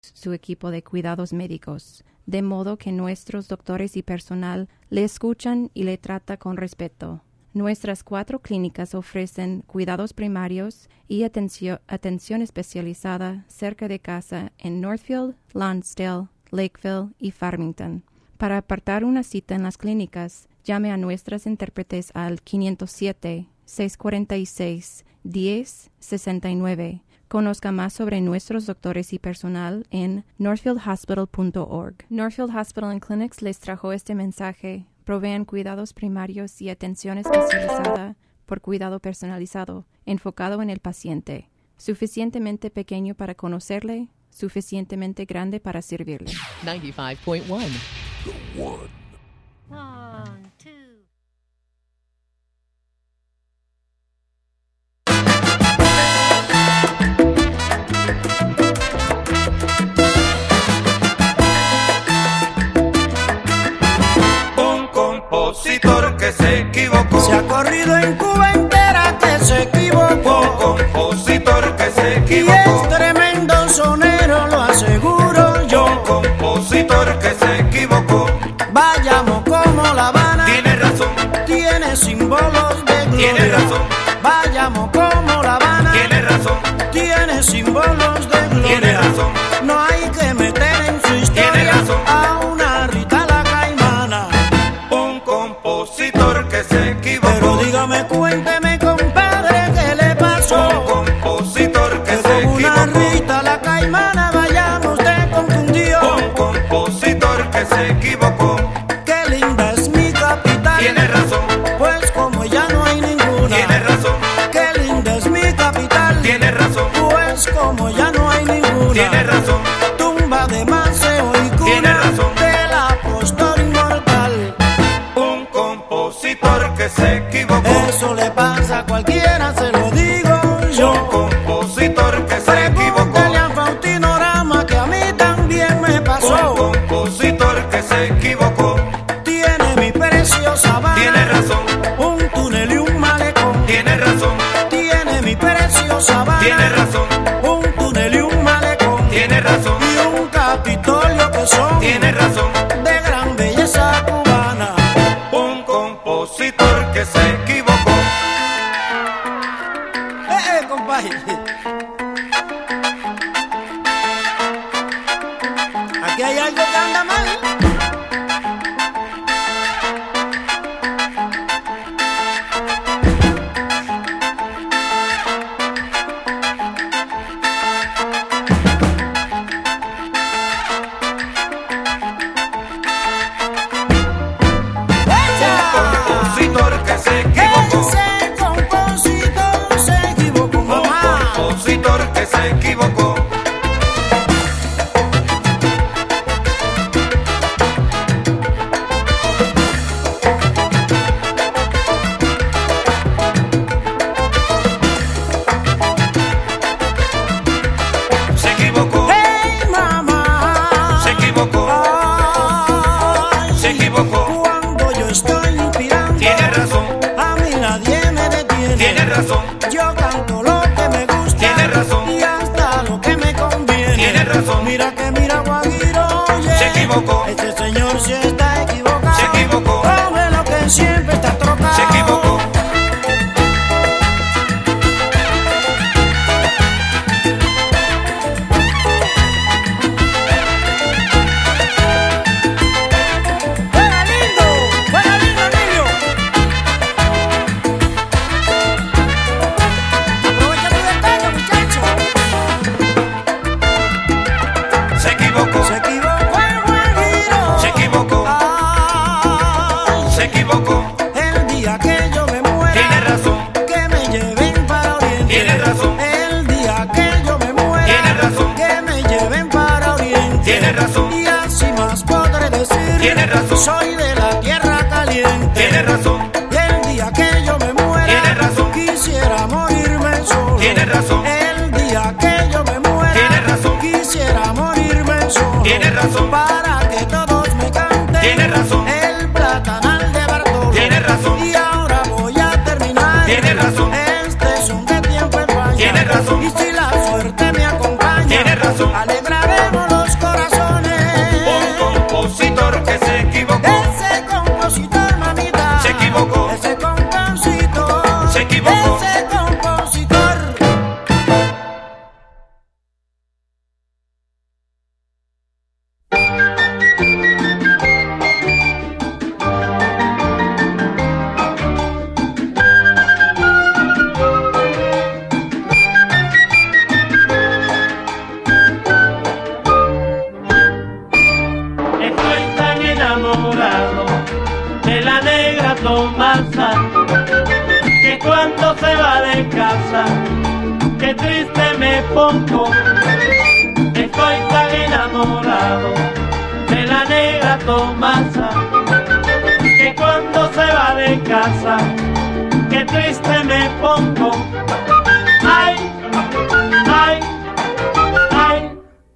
su equipo de cuidados médicos, de modo que nuestros doctores y personal le escuchan y le trata con respeto. Nuestras 4 clínicas ofrecen cuidados primarios y atención especializada cerca de casa en Northfield, Lonsdale, Lakeville y Farmington. Para apartar una cita en las clínicas, llame a nuestras intérpretes al 507-646-1069. Conozca más sobre nuestros doctores y personal en northfieldhospital.org. Northfield Hospital and Clinics les trajo este mensaje. Proveen cuidados primarios y atención especializada por cuidado personalizado, enfocado en el paciente. Suficientemente pequeño para conocerle, suficientemente grande para servirle. 95.1 The One. 1, 2. Compositor que se equivocó. Se ha corrido en Cuba entera que se equivocó. Un compositor que se Y equivocó. es tremendo sonero, lo aseguro yo. Un compositor que se equivocó. Vayamos como La Habana, Tiene razón, tiene símbolos de gloria. tiene razón, Vayamos como La Habana, tiene razón, tiene símbolos de gloria. tiene razón. No hay que meter en su historia Tiene razón. a una Rita la Caimana. Un compositor que se equivocó. Pero dígame, cuénteme, compadre, ¿qué le pasó? Un compositor que Que se con una equivocó. Rita la Caimana vayamos usted confundió. Un compositor que se equivocó. Qué linda es mi capital. Tiene razón, Pues como ya no hay ninguna. tiene razón, Qué linda es mi capital. tiene razón, Pues como ya no hay ninguna. tiene razón. Tumba de Maceo y cuna Tiene razón. del apóstol inmortal. Un compositor que se equivocó. Eso le pasa a cualquiera, se lo digo Un yo. compositor que se equivocó. Pregúntale a Faustino Rama que a mí también me Un pasó. compositor que se equivocó. Tiene mi preciosa Habana, Tiene razón, un túnel y un malecón. tiene razón, Tiene mi preciosa Habana, tiene razón, un túnel y un malecón. tiene razón, Y un Capitolio que son tiene razón. de gran belleza cubana. Un compositor que se equivocó. Compadre. Aquí hay algo que anda mal. Compositor que se equivocó. Ese compositor se equivocó, Un mamá. compositor que se equivocó. Se equivocó, Hey, mamá. se equivocó, Ay, se equivocó. cuando yo estoy inspirando, Tiene razón, a mí nadie me detiene. tiene razón, Yo canto lo que me gusta. Tiene razón. Y hasta lo que me conviene. Tiene razón. Mira que mira, Guajiro, oye. Se equivocó. Este señor sí está equivocado. Se equivocó. Come lo que siempre está trocado. se equivocó. Fuera lindo, niño. Aprovecha tu descanso, muchacho. Se equivocó, Se equivocó el Guajiro. se equivocó, Ay, se equivocó. el día que yo me muera, Tiene razón, que me lleven para Oriente. Tiene razón. El día que yo me muera, Tiene razón. que me lleven para Oriente. Tiene razón. Y así más podré decir, Tiene razón. soy de la tierra caliente. tiene razón, Y el día que yo me muera, Tiene razón. quisiera morirme solo. Tiene razón. El día que yo me muera, Tiene razón. quisiera morirme solo. Tiene razón. Para que todos me canten. Tiene razón. El platanal de Bartolo. Tiene razón. Y ahora voy a terminar. Tiene razón. Este son de tiempo en España. Tiene razón. Y si la suerte me acompaña, Tiene razón. alegraremos los se va de casa, qué triste me pongo. Estoy tan enamorado de la negra Tomasa, que cuando se va de casa, qué triste me pongo. Ay, ay, ay,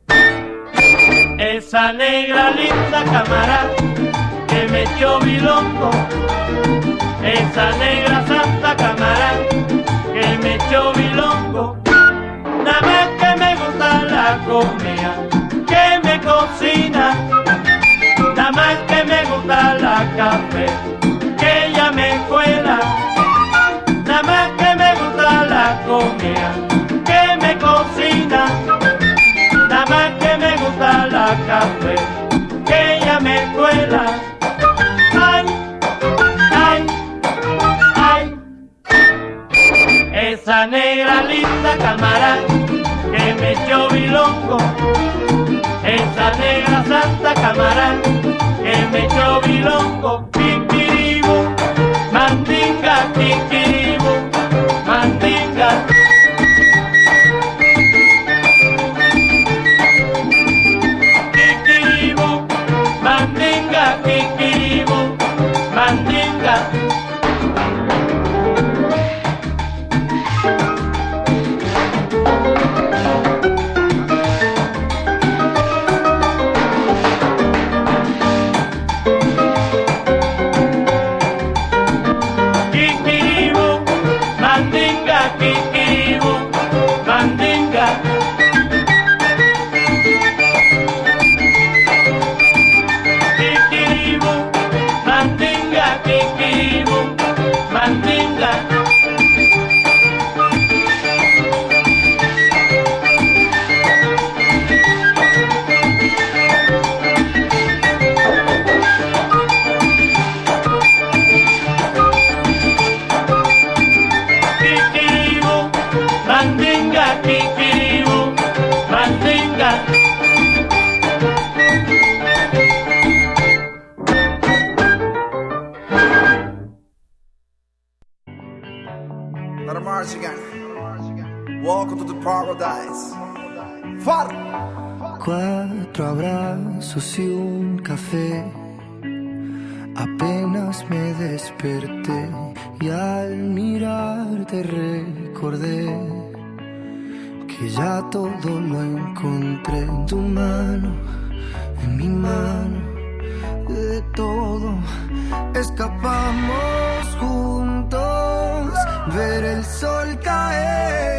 esa negra linda camarada que me dio bilongo, esa negra santa camarada que me dio bilongo. Nada más que me gusta la comida que me cocina, nada más que me gusta la café que ella me cuela, nada más que me gusta la comida que me cocina, nada más que me gusta la café que ella me cuela. Ay, ay, ay, esa negra linda camarada que me echó bilongo, esa negra santa camarada que me echó bilongo. Kikiribu, mandinga, kikiribu, mandinga. Kikiribu, mandinga, kikiribu, mandinga. Welcome to the paradise. Far. 4 abrazos y un café. Apenas me desperté y al mirarte recordé que ya todo lo encontré en tu mano, en mi mano, de todo escapamos juntos, ver el sol caer.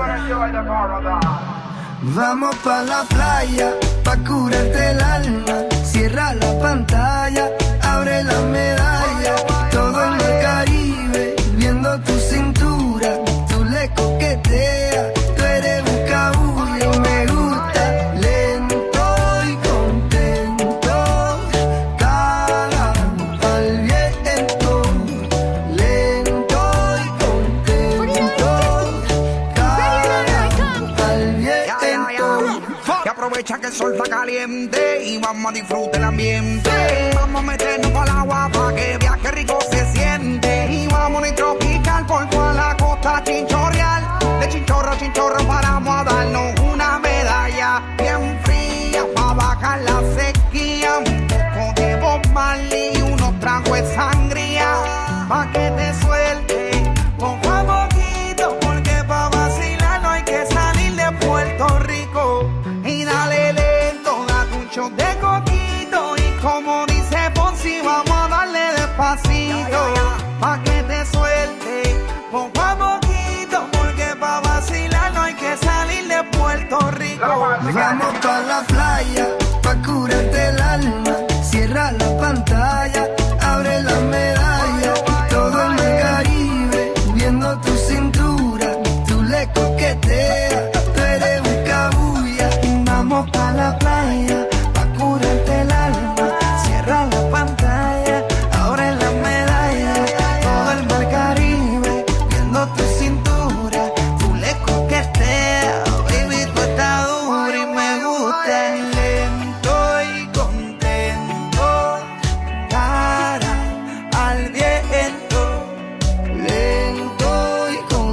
Vamos pa' la playa, pa' curarte el alma. Cierra la pantalla, abre la medalla. Todo en el Caribe, viendo tu cintura. Tú le coqueteas, tú eres un cabullo. Me gusta lento y contento, cara al viento. Lento y contento, cara al viento. Que aprovecha que el sol está caliente y vamos a disfrutar el ambiente. Vamos a meternos para el agua para que viaje rico se siente. Y vamos a tropical por toda la costa chinchorreal. De chinchorro a chinchorro paramos a darnos una medalla bien fría para bajar la sequía. Un poco de Bob Marley y unos tragos de sangría pa' que te suelte poco a poquito, porque pa' vacilar no hay que salir de Puerto Rico. Y dale lento, date un shot de coquito. Y como dice Fonsi, vamos a darle despacito, pa' que te suelte poco a poquito, porque pa' vacilar no hay que salir de Puerto Rico. Vamos pa' la playa, pa' curarte el alma. Cierra la pantalla, abre la medalla. Todo en el Caribe, viendo tu cintura. Tú le coqueteas, tú eres un cabulla. Vamos pa' la playa, pa' curarte el alma. Cierra la pantalla, abre la medalla. Todo el mar Caribe, viendo tu cintura. Tú le coqueteas, baby, tú estás dura y me gusta. Lento y contento, cara al viento. Lento y contento,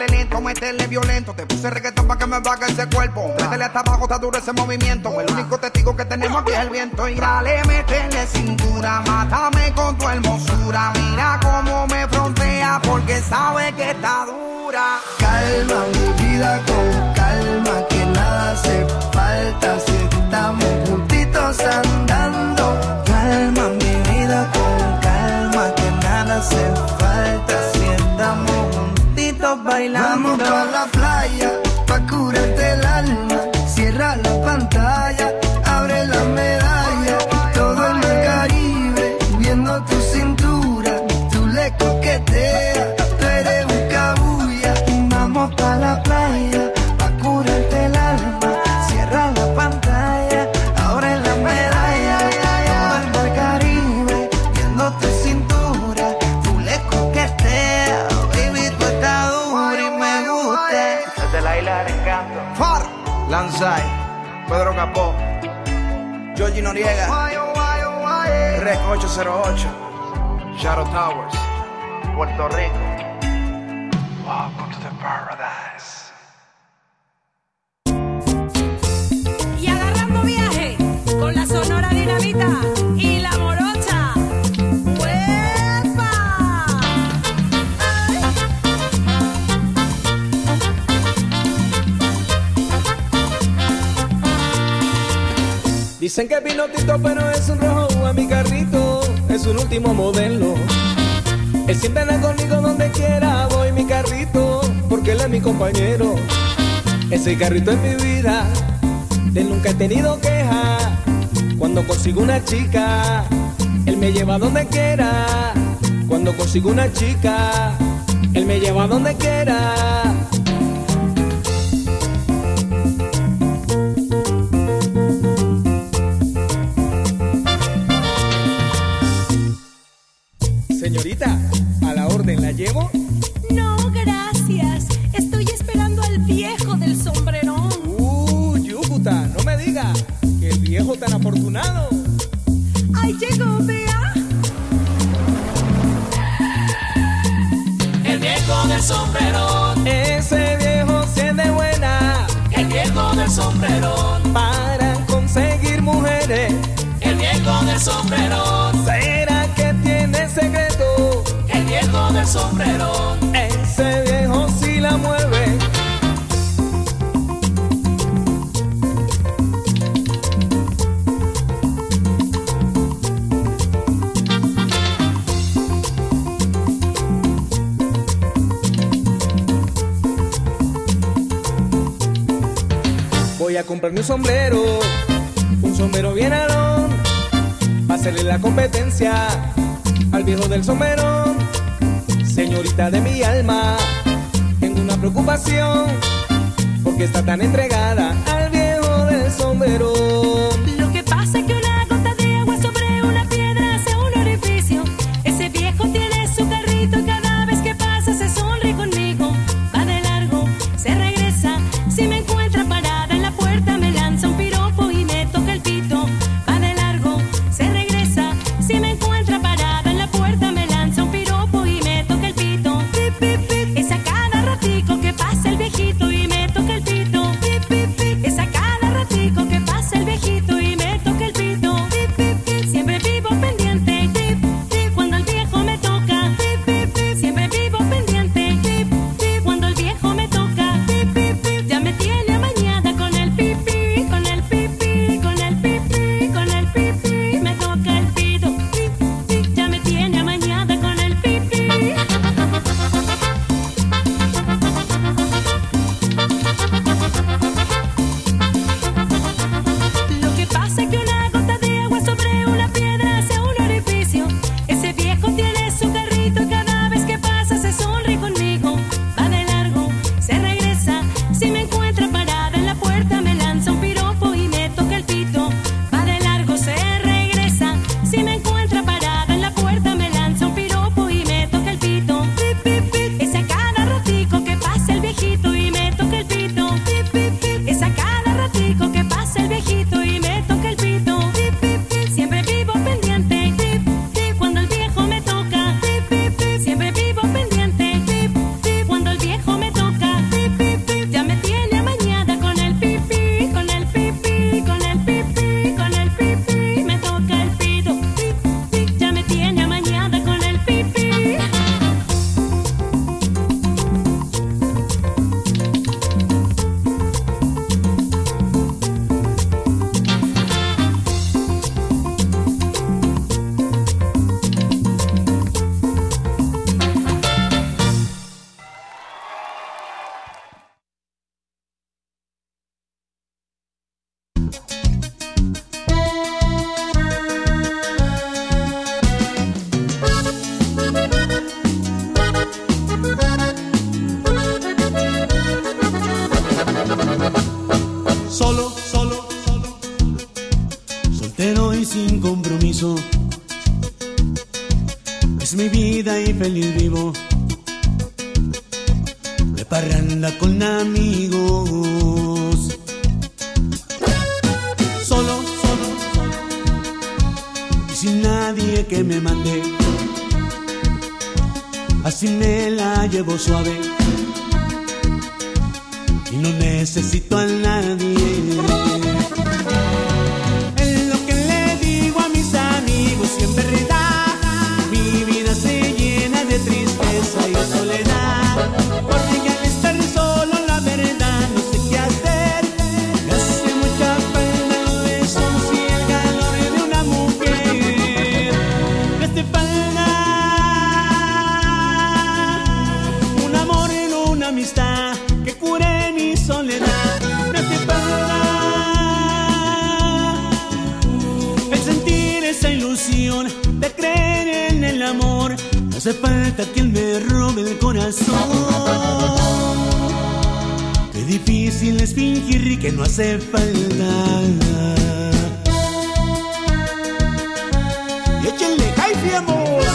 dale lento, métele violento. Te puse reggaetón pa' que me baje ese cuerpo. Métele hasta abajo, está duro ese movimiento. El único testigo que tenemos aquí es el viento. Y dale, métele cintura, mátame con tu hermosura. Mira cómo me frontea porque sabe que está dura. Calma mi vida con calma, que nada hace falta si estamos juntitos andando. Calma mi vida con calma, que nada hace falta si estamos juntitos bailando. Vamos pa' la playa, pa' curarte el alma. Cierra la pantalla, abre la medalla. Todo el mar Caribe, viendo tu cintura. Tú le coqueteas, tú eres un cabulla. Vamos pa' la playa, pa' curarte el alma. Cierra la pantalla, abre la medalla. Todo el mar Caribe, viendo tu cintura. Tú le coqueteas, baby, tú estás dura y me gusta. Desde la isla del encanto. Far, Lanzai, Pedro Capó, Georgie Noriega, Rec 808, Shadow Towers, Puerto Rico. Welcome to the paradise. Y agarrando viaje con la Sonora Dinamita y la Morocha. ¡Huepa! Dicen que vino Tito, pero es un rojo a mi carrito, es un último modelo. Él siempre anda conmigo donde quiera, voy mi carrito, porque él es mi compañero. Ese carrito es mi vida, de él nunca he tenido queja. Cuando consigo una chica, él me lleva donde quiera. Cuando consigo una chica, él me lleva donde quiera. Señorita, ¿a la orden la llevo? No, gracias. Estoy esperando al viejo del sombrerón. Yúcuta, no me diga que el viejo tan afortunado. ¡Ay, llegó, vea! El viejo del sombrerón, Ese viejo sí es de buena el viejo del sombrerón, para conseguir mujeres. el viejo del sombrerón, ¿Será que tiene secreto? el viejo del sombrerón. Ese viejo sí la mueve. Voy a comprarme un sombrero bien alón, va a hacerle la competencia al viejo del sombrerón. Señorita de mi alma, tengo una preocupación, porque está tan entregada al viejo del sombrerón. Lo que pasa es que una gota de agua sobre una piedra hace un orificio. Ese viejo tiene su carrito y cada vez que pasa se sonríe conmigo. Va de largo, se regresa, si me encuentra parada en la puerta me lanza un piropo y me toca el pito. Va de largo, se regresa, si me encuentra parada en la puerta me lanza un piropo y me toca el pito. Pip, pip, pip. Es a cada ratico que pasa el viejito y me toca el pito. Pip, pip, pip. Es a cada ratico que pasa el Solo, soltero y sin compromiso, es mi vida y feliz vivo, de parranda con amigos. Solo, y sin nadie que me mande, así me la llevo suave y no necesito a nadie. Es lo que le digo a mis amigos, siempre verdad. Mi vida se llena de tristeza y soledad, porque al estar solo la verdad no sé qué hacer. Me hace mucha falta los besos y el calor de una mujer. Me hace falta un amor y una amistad que cure mi soledad. Me hace falta el sentir esa ilusión de creer en el amor. Me hace falta quien me robe el corazón. Qué difícil es fingir que no hace falta. Y échenle hype, amor.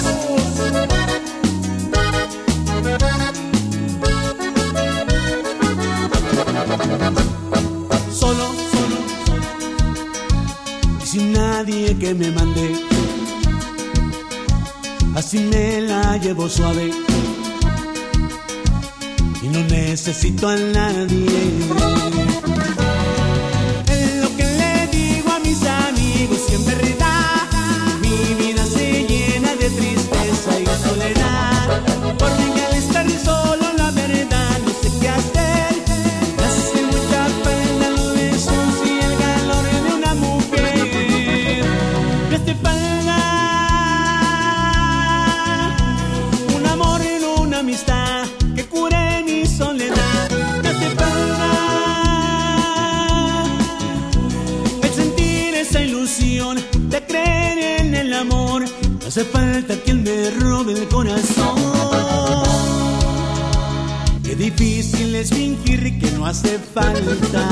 Solo, y sin nadie que me mande, así me la llevo suave y no necesito a nadie. Es lo que le digo a mis amigos, siempre verdad. Mi vida se llena de tristeza y soledad, porque al estar solo la verdad no sé qué hacer. Me hace mucha pena los besos y el calor de una mujer. Me hace falta un amor y una amistad que cure mi soledad. Me hace falta el sentir esa ilusión de creer en el amor. Me hace falta quien me robe el corazón. Qué difícil es fingir que no hace falta.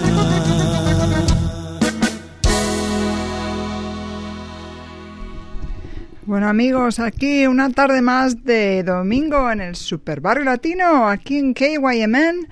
Bueno, amigos, aquí una tarde más de domingo en el Super Barrio Latino, aquí en KYMN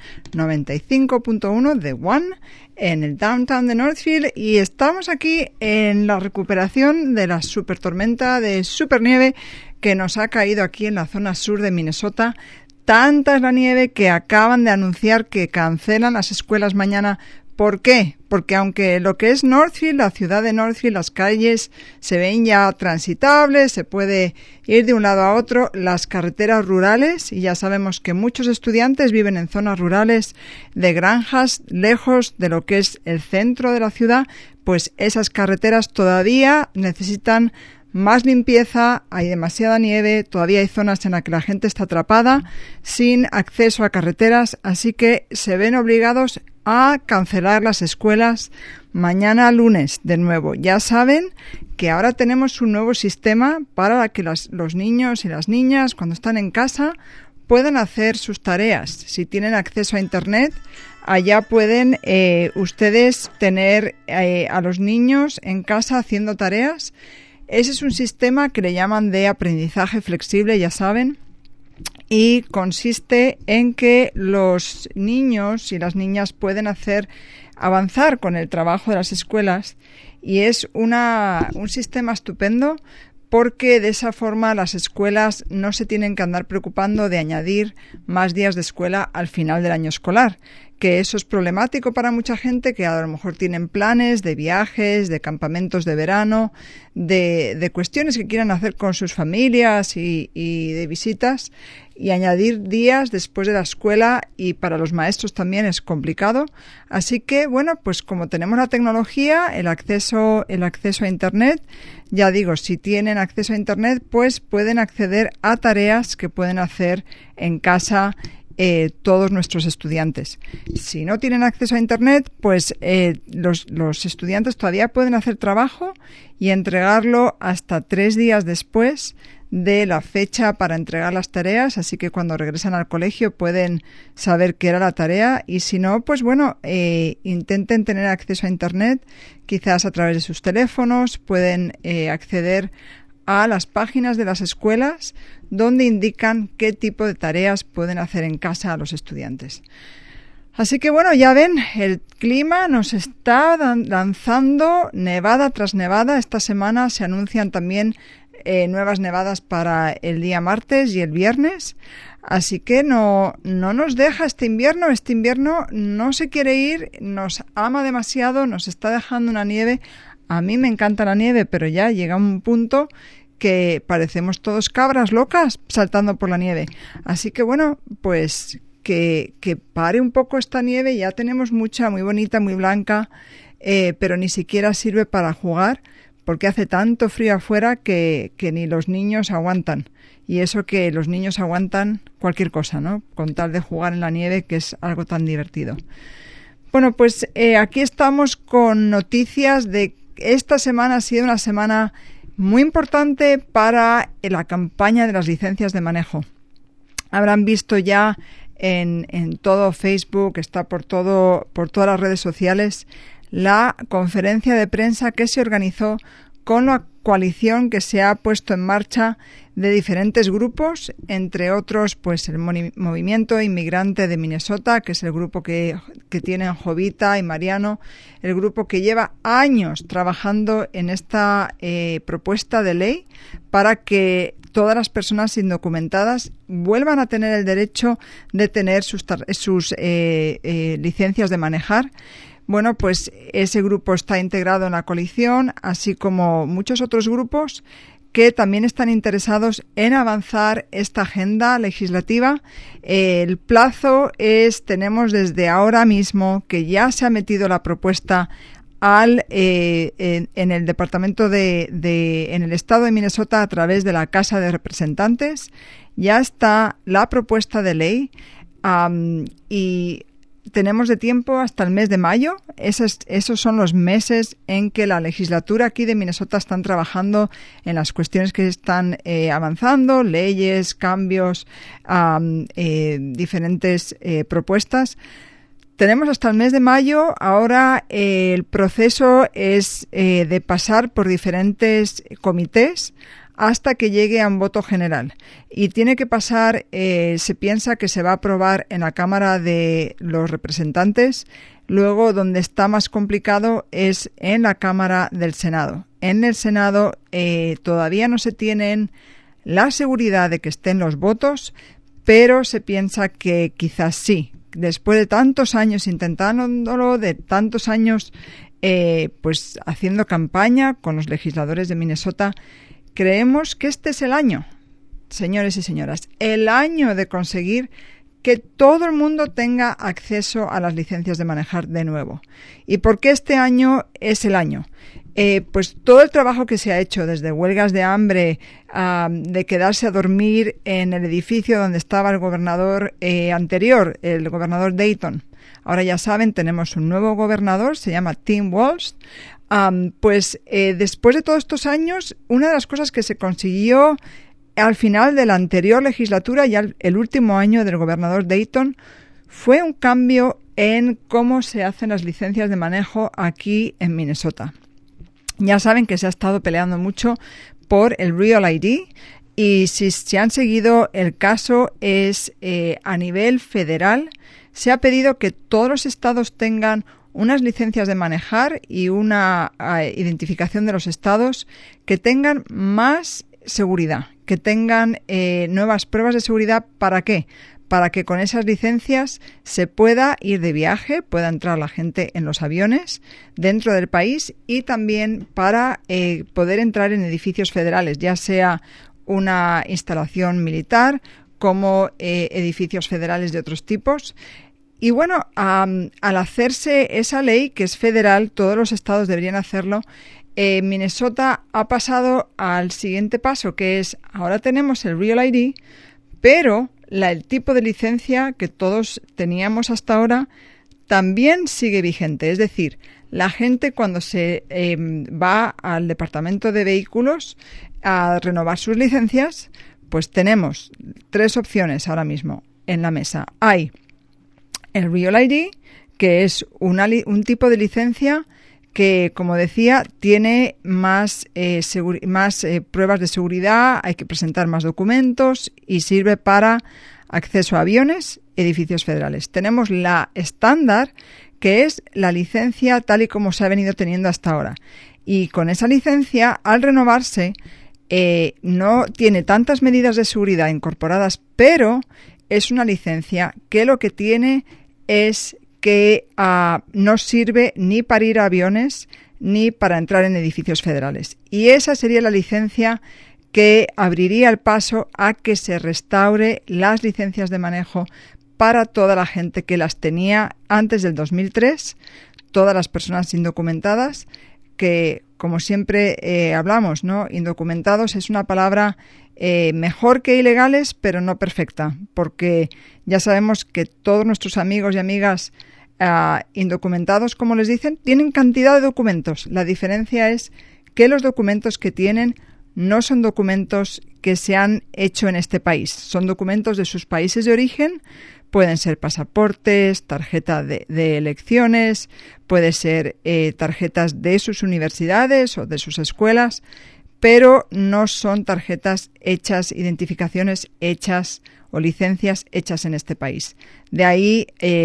95.1 de One, en el downtown de Northfield, y estamos aquí en la recuperación de la super tormenta de supernieve que nos ha caído aquí en la zona sur de Minnesota. Tanta es la nieve que acaban de anunciar que cancelan las escuelas mañana. ¿Por qué? Porque aunque lo que es Northfield, la ciudad de Northfield, las calles se ven ya transitables, se puede ir de un lado a otro, las carreteras rurales, y ya sabemos que muchos estudiantes viven en zonas rurales de granjas, lejos de lo que es el centro de la ciudad, pues esas carreteras todavía necesitan más limpieza, hay demasiada nieve, todavía hay zonas en las que la gente está atrapada, sin acceso a carreteras, así que se ven obligados a cancelar las escuelas mañana lunes de nuevo. Ya saben que ahora tenemos un nuevo sistema para que los niños y las niñas, cuando están en casa, puedan hacer sus tareas. Si tienen acceso a Internet, allá pueden ustedes tener a los niños en casa haciendo tareas. Ese es un sistema que le llaman de aprendizaje flexible, ya saben, y consiste en que los niños y las niñas pueden avanzar con el trabajo de las escuelas, y es un sistema estupendo porque de esa forma las escuelas no se tienen que andar preocupando de añadir más días de escuela al final del año escolar, que eso es problemático para mucha gente que a lo mejor tienen planes de viajes, de campamentos de verano, de cuestiones que quieran hacer con sus familias y de visitas, y añadir días después de la escuela, y para los maestros también es complicado. Así que, bueno, pues como tenemos la tecnología, el acceso a Internet, ya digo, si tienen acceso a Internet, pues pueden acceder a tareas que pueden hacer en casa todos nuestros estudiantes. Si no tienen acceso a Internet, pues los estudiantes todavía pueden hacer trabajo y entregarlo hasta 3 días después de la fecha para entregar las tareas, así que cuando regresan al colegio pueden saber qué era la tarea, y si no, pues bueno, intenten tener acceso a Internet, quizás a través de sus teléfonos, pueden acceder a las páginas de las escuelas donde indican qué tipo de tareas pueden hacer en casa a los estudiantes. Así que bueno, ya ven, el clima nos está lanzando nevada tras nevada. Esta semana se anuncian también nuevas nevadas para el día martes y el viernes. Así que no nos deja este invierno. Este invierno no se quiere ir, nos ama demasiado, nos está dejando una nieve. A mí me encanta la nieve, pero ya llega un punto que parecemos todos cabras locas saltando por la nieve. Así que bueno, pues que pare un poco esta nieve. Ya tenemos mucha, muy bonita, muy blanca, pero ni siquiera sirve para jugar porque hace tanto frío afuera que ni los niños aguantan. Y eso que los niños aguantan cualquier cosa, ¿no? Con tal de jugar en la nieve, que es algo tan divertido. Bueno, pues aquí estamos con noticias de esta semana. Ha sido una semana muy importante para la campaña de las licencias de manejo. Habrán visto ya en todo Facebook, está por todas las redes sociales, la conferencia de prensa que se organizó con la coalición que se ha puesto en marcha de diferentes grupos, entre otros pues el Movimiento Inmigrante de Minnesota, que es el grupo que tienen Jovita y Mariano, el grupo que lleva años trabajando en esta propuesta de ley para que todas las personas indocumentadas vuelvan a tener el derecho de tener sus licencias de manejar. Bueno, pues ese grupo está integrado en la coalición, así como muchos otros grupos que también están interesados en avanzar esta agenda legislativa. El plazo tenemos desde ahora mismo, que ya se ha metido la propuesta en el departamento en el estado de Minnesota a través de la Casa de Representantes. Ya está la propuesta de ley y tenemos de tiempo hasta el mes de mayo. Esos son los meses en que la legislatura aquí de Minnesota están trabajando en las cuestiones que están avanzando, leyes, cambios, diferentes propuestas. Tenemos hasta el mes de mayo. Ahora el proceso es de pasar por diferentes comités hasta que llegue a un voto general. Y tiene que pasar, se piensa que se va a aprobar en la Cámara de los Representantes. Luego, donde está más complicado es en la Cámara del Senado. En el Senado todavía no se tienen la seguridad de que estén los votos, pero se piensa que quizás sí. Después de tantos años intentándolo, de tantos años pues haciendo campaña con los legisladores de Minnesota, creemos que este es el año, señores y señoras, el año de conseguir que todo el mundo tenga acceso a las licencias de manejar de nuevo. ¿Y por qué este año es el año? Pues todo el trabajo que se ha hecho, desde huelgas de hambre, de quedarse a dormir en el edificio donde estaba el gobernador anterior, el gobernador Dayton. Ahora ya saben, tenemos un nuevo gobernador, se llama Tim Walz. Después de todos estos años, una de las cosas que se consiguió al final de la anterior legislatura, ya el último año del gobernador Dayton, fue un cambio en cómo se hacen las licencias de manejo aquí en Minnesota. Ya saben que se ha estado peleando mucho por el Real ID, y si se han seguido el caso es a nivel federal. Se ha pedido que todos los estados tengan unas licencias de manejar y una identificación de los estados que tengan más seguridad, que tengan nuevas pruebas de seguridad. ¿Para qué? Para que con esas licencias se pueda ir de viaje, pueda entrar la gente en los aviones dentro del país, y también para poder entrar en edificios federales, ya sea una instalación militar como edificios federales de otros tipos. Y bueno, al hacerse esa ley, que es federal, todos los estados deberían hacerlo. Minnesota ha pasado al siguiente paso, que es, ahora tenemos el Real ID, pero el tipo de licencia que todos teníamos hasta ahora también sigue vigente. Es decir, la gente cuando se va al departamento de vehículos a renovar sus licencias, pues tenemos 3 opciones ahora mismo en la mesa. Hay el Real ID, que es un tipo de licencia que, como decía, tiene más pruebas de seguridad, hay que presentar más documentos y sirve para acceso a aviones, edificios federales. Tenemos la estándar, que es la licencia tal y como se ha venido teniendo hasta ahora. Y con esa licencia, al renovarse, no tiene tantas medidas de seguridad incorporadas, pero es una licencia que lo que tiene es que no sirve ni para ir a aviones ni para entrar en edificios federales. Y esa sería la licencia que abriría el paso a que se restaure las licencias de manejo para toda la gente que las tenía antes del 2003, todas las personas indocumentadas, que, como siempre hablamos, ¿no? Indocumentados es una palabra mejor que ilegales, pero no perfecta, porque ya sabemos que todos nuestros amigos y amigas indocumentados, como les dicen, tienen cantidad de documentos. La diferencia es que los documentos que tienen no son documentos que se han hecho en este país, son documentos de sus países de origen. Pueden ser pasaportes, tarjeta de elecciones, puede ser tarjetas de sus universidades o de sus escuelas, pero no son tarjetas hechas, identificaciones hechas o licencias hechas en este país. De ahí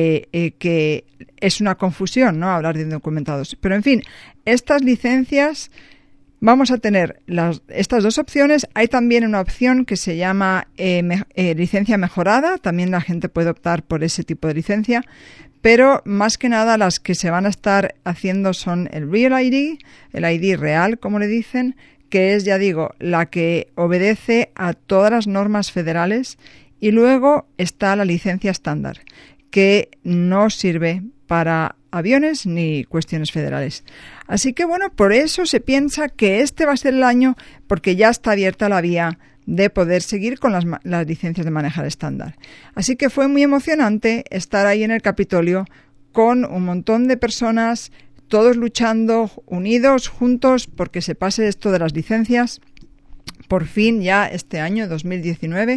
que es una confusión, ¿no?, hablar de indocumentados. Pero, en fin, estas licencias, vamos a tener estas 2 opciones. Hay también una opción que se llama licencia mejorada. También la gente puede optar por ese tipo de licencia. Pero más que nada las que se van a estar haciendo son el Real ID, el ID real, como le dicen, que es, ya digo, la que obedece a todas las normas federales. Y luego está la licencia estándar, que no sirve para aviones ni cuestiones federales. Así que, bueno, por eso se piensa que este va a ser el año, porque ya está abierta la vía de poder seguir con las licencias de manejar estándar. Así que fue muy emocionante estar ahí en el Capitolio con un montón de personas, todos luchando, unidos, juntos, porque se pase esto de las licencias, por fin ya este año, 2019.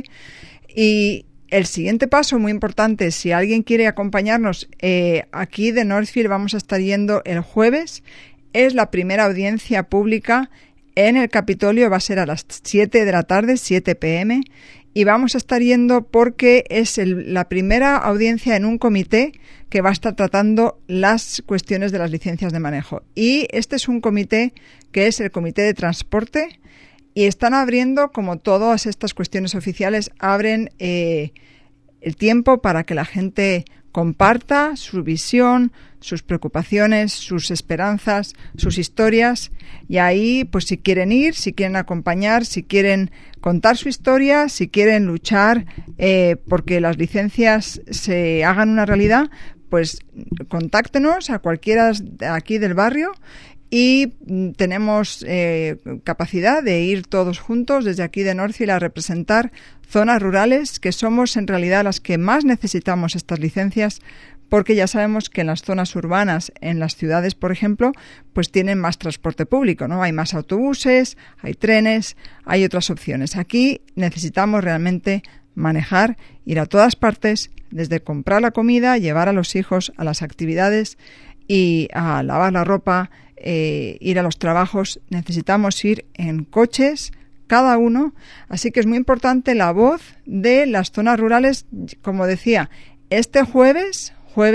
Y el siguiente paso, muy importante, si alguien quiere acompañarnos, aquí de Northfield vamos a estar yendo el jueves. Es la primera audiencia pública en el Capitolio, va a ser a las 7 de la tarde, 7 p.m. Y vamos a estar yendo porque es la primera audiencia en un comité que va a estar tratando las cuestiones de las licencias de manejo. Y este es un comité que es el Comité de Transporte. Y están abriendo, como todas estas cuestiones oficiales, abren el tiempo para que la gente comparta su visión, sus preocupaciones, sus esperanzas, sus historias. Y ahí, pues si quieren ir, si quieren acompañar, si quieren contar su historia, si quieren luchar porque las licencias se hagan una realidad, pues contáctenos a cualquiera de aquí del barrio. Y tenemos capacidad de ir todos juntos desde aquí de Northfield a representar zonas rurales, que somos en realidad las que más necesitamos estas licencias, porque ya sabemos que en las zonas urbanas, en las ciudades, por ejemplo, pues tienen más transporte público, ¿no? Hay más autobuses, hay trenes, hay otras opciones. Aquí necesitamos realmente manejar, ir a todas partes, desde comprar la comida, llevar a los hijos a las actividades y a lavar la ropa, ir a los trabajos. Necesitamos ir en coches, cada uno. Así que es muy importante la voz de las zonas rurales. Como decía, este jueves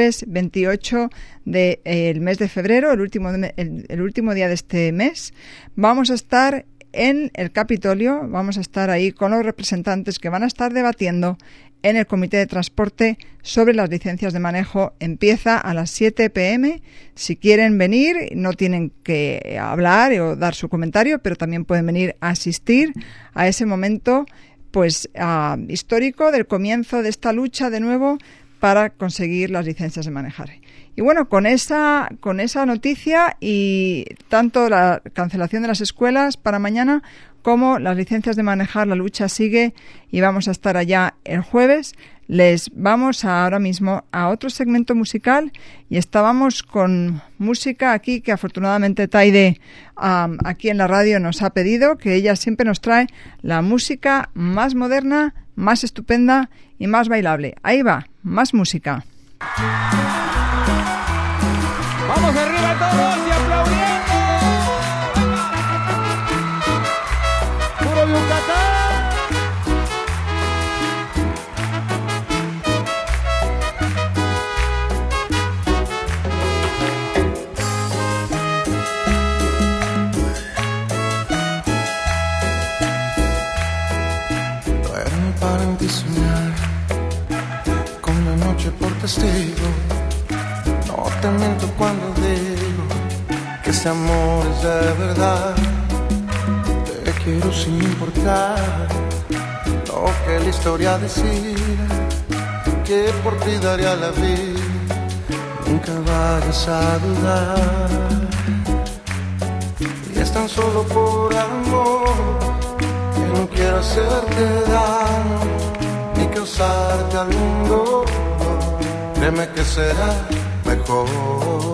28 del mes de febrero, el último día de este mes, vamos a estar en el Capitolio, vamos a estar ahí con los representantes que van a estar debatiendo en el Comité de Transporte sobre las licencias de manejo. Empieza a las 7 p.m. Si quieren venir, no tienen que hablar o dar su comentario, pero también pueden venir a asistir a ese momento pues histórico del comienzo de esta lucha de nuevo para conseguir las licencias de manejar. Y bueno, con esa noticia y tanto la cancelación de las escuelas para mañana como las licencias de manejar, la lucha sigue y vamos a estar allá el jueves. Les vamos ahora mismo a otro segmento musical y estábamos con música aquí que afortunadamente Taide aquí en la radio nos ha pedido, que ella siempre nos trae la música más moderna, más estupenda y más bailable. Ahí va, más música. ¡Vamos arriba todos y aplaudiendo! ¡Puro Yucatán! Duerme para en ti soñar, con la noche por testigo. No te miento cuando digo que este amor es de verdad. Te quiero sin importar lo que la historia decida, que por ti daría la vida, nunca vayas a dudar. Y es tan solo por amor que no quiero hacerte daño ni causarte algún dolor. Créeme que será mejor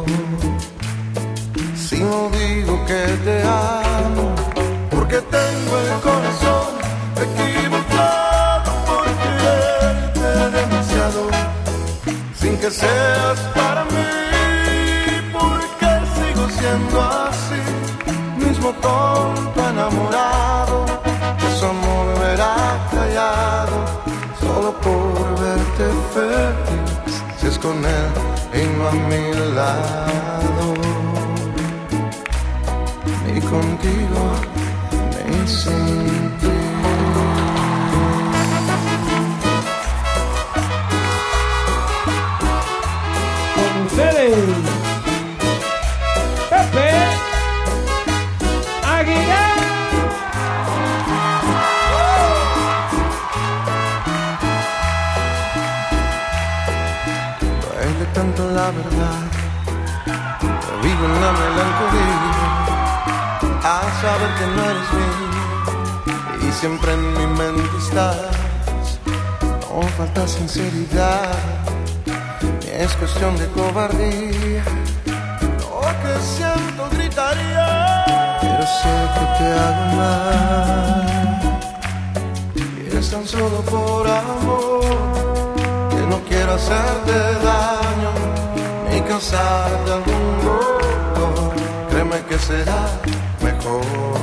si no digo que te amo, porque tengo el corazón equivocado por quererte demasiado, sin que seas para mí, porque sigo siendo así, mismo tonto enamorado, que su amor verá callado, solo por verte feliz, si es con él y no a mi lado, ni contigo, ni sin ti. Con ustedes, Pepe Aguilar. Duele tanto la verdad, vivo en la melancolía, al saber que no eres mío, y siempre en mi mente estás, no falta sinceridad, ni es cuestión de cobardía, lo que siento gritaría, pero sé que te hago mal, y es tan solo por amor, que no quiero hacerte daño, ni causarte algún dolor, créeme que será mejor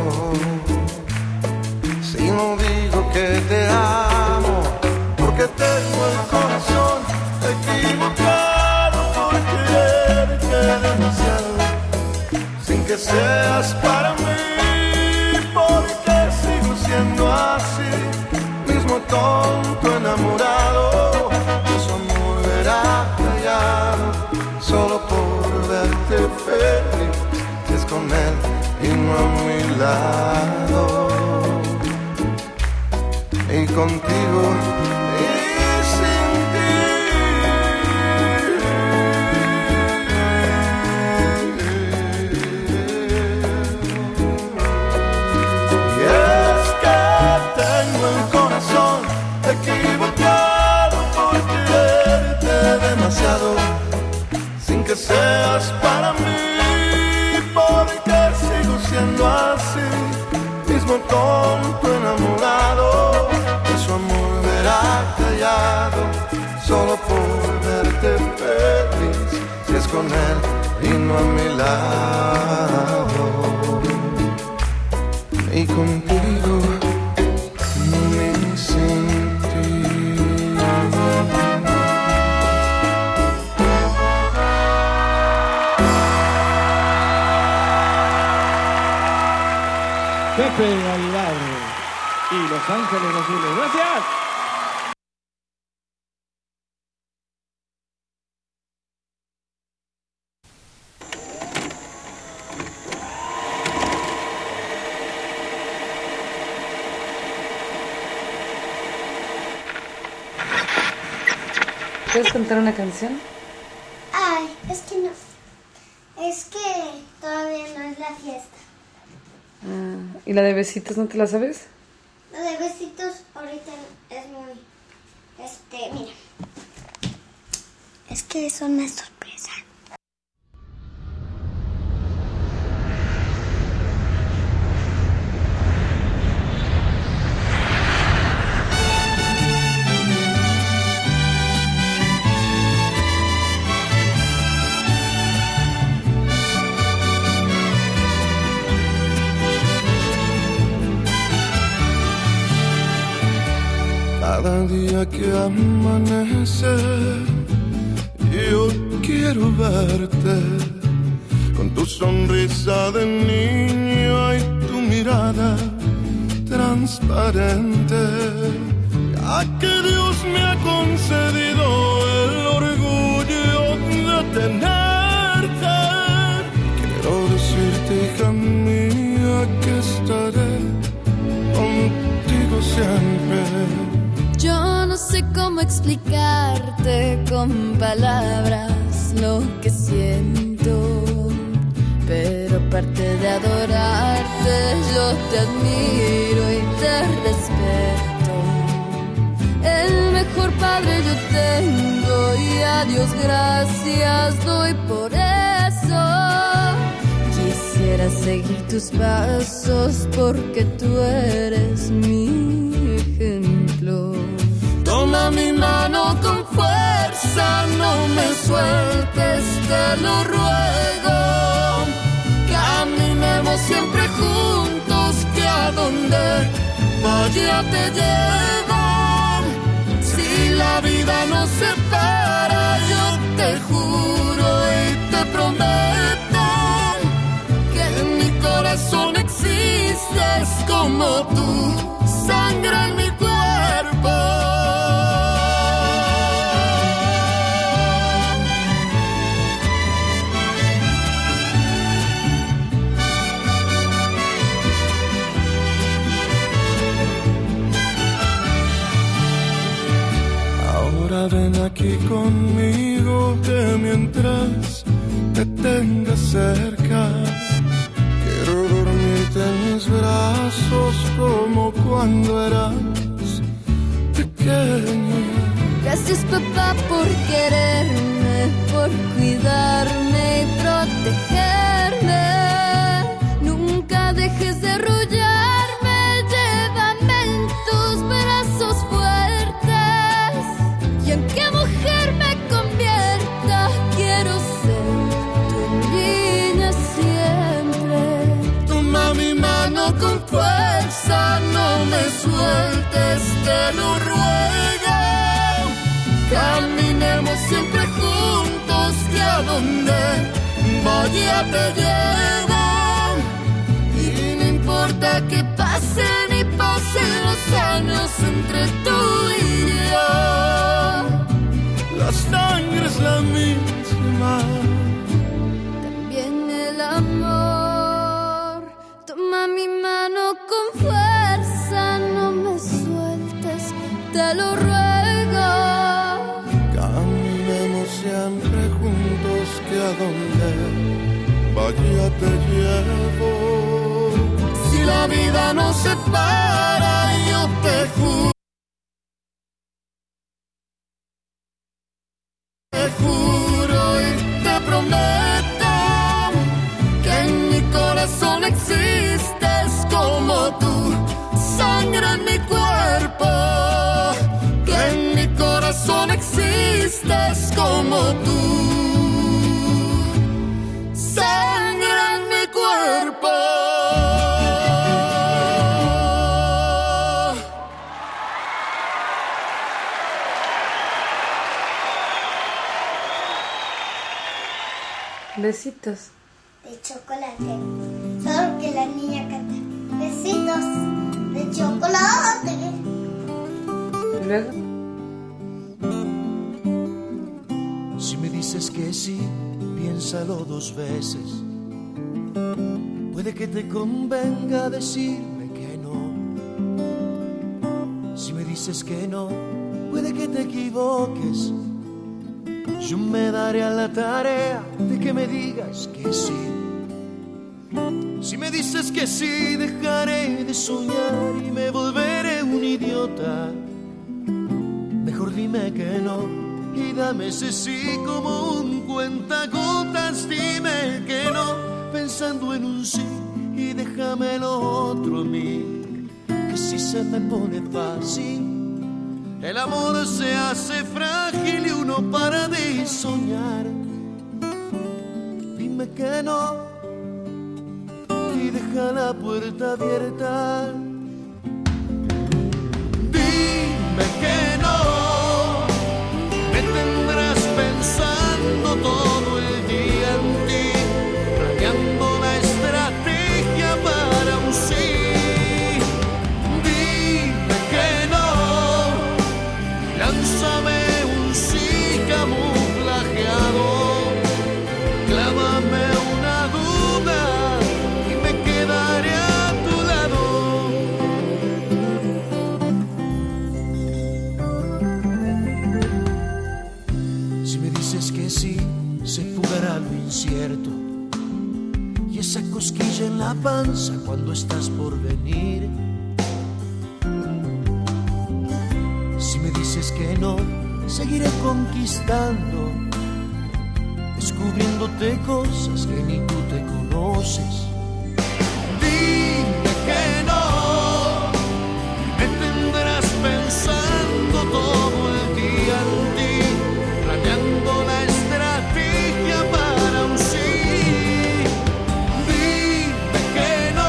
si no digo que te amo, porque tengo el corazón equivocado por quererte demasiado, sin que seas para mí, porque sigo siendo así, mismo tonto enamorado, que su amor verá callado, solo por verte feliz, si es con él y no a mi lado, y contigo y sin ti. Y es que tengo el corazón equivocado por quererte demasiado, sin que seas para mí, porque sigo siendo así, mismo tonto enamorado, que su amor verá callado, solo por verte feliz, si es con él y no a mi lado, y contigo ni sin ti. Pepe Aguilar y Los Ángeles Azules. ¡Gracias! ¿Puedes cantar una canción? Ay, es que no. Es que todavía no es la fiesta. ¿Y la de besitos no te la sabes? La de besitos ahorita es muy... mira. Es que es una sorpresa. Cada día que amanece, yo quiero verte con tu sonrisa de niño y tu mirada transparente. Ya que Dios me ha concedido el orgullo de tenerte, quiero decirte, hija mía, que estaré contigo siempre. Yo no sé cómo explicarte con palabras lo que siento, pero aparte de adorarte, yo te admiro y te respeto. El mejor padre yo tengo y a Dios gracias doy por eso. Quisiera seguir tus pasos porque tú eres mi ejemplo. Toma mi mano con fuerza, no me sueltes, te lo ruego. Caminemos siempre juntos, que a donde vaya te llevo. Si la vida nos separa, yo te juro y te prometo que en mi corazón existes como tú, sangre en mi cuerpo. Ven aquí conmigo, que mientras te tenga cerca, quiero dormirte en mis brazos como cuando eras pequeña. Gracias, papá, por quererme, por cuidarme y protegerme. Nunca dejes de arrullarme, llévame en tus brazos fuertes. Y aunque mujer me convierta, quiero ser tu niña siempre. Toma mi mano con fuerza, no me sueltes, te lo ruego. Caminemos siempre juntos, que a donde vaya te llevo. Y no importa que pasen y pasen los años entre tú y yo, la sangre es la misma, también el amor. Toma mi mano con fuerza, no me sueltes, te lo ruego. Caminemos siempre juntos, que a donde vaya te llevo. Si la vida nos separa, yo te juro. Te juro y te prometo que en mi corazón existes como tú, sangre en mi cuerpo. Que en mi corazón existes como tú, sangre en mi cuerpo. Besitos. De chocolate. Solo que la niña canta. Besitos de chocolate. ¿Y luego? Si me dices que sí, piénsalo 2 veces. Puede que te convenga decirme que no. Si me dices que no, puede que te equivoques. Yo me daré a la tarea de que me digas que sí. Si me dices que sí, dejaré de soñar y me volveré un idiota. Mejor dime que no y dame ese sí como un cuentagotas. Dime que no, pensando en un sí, y déjame lo otro a mí. Que si se me pone fácil, el amor se hace frágil y uno para de soñar. Dime que no y deja la puerta abierta. Dime que no, me tendrás pensando todo el día en ti, planeando la estrategia para un sí. Dime que no, lánzame un sí camuflajeado, clávame una duda y me quedaré a tu lado. Si me dices que sí, se fugará lo incierto y esa cosquilla en la panza cuando estás por venir. Si me dices que no, seguiré conquistando, descubriéndote cosas que ni tú te conoces. Dime que no, me tendrás pensando todo el día en ti, planeando la estrategia para un sí. Dime que no,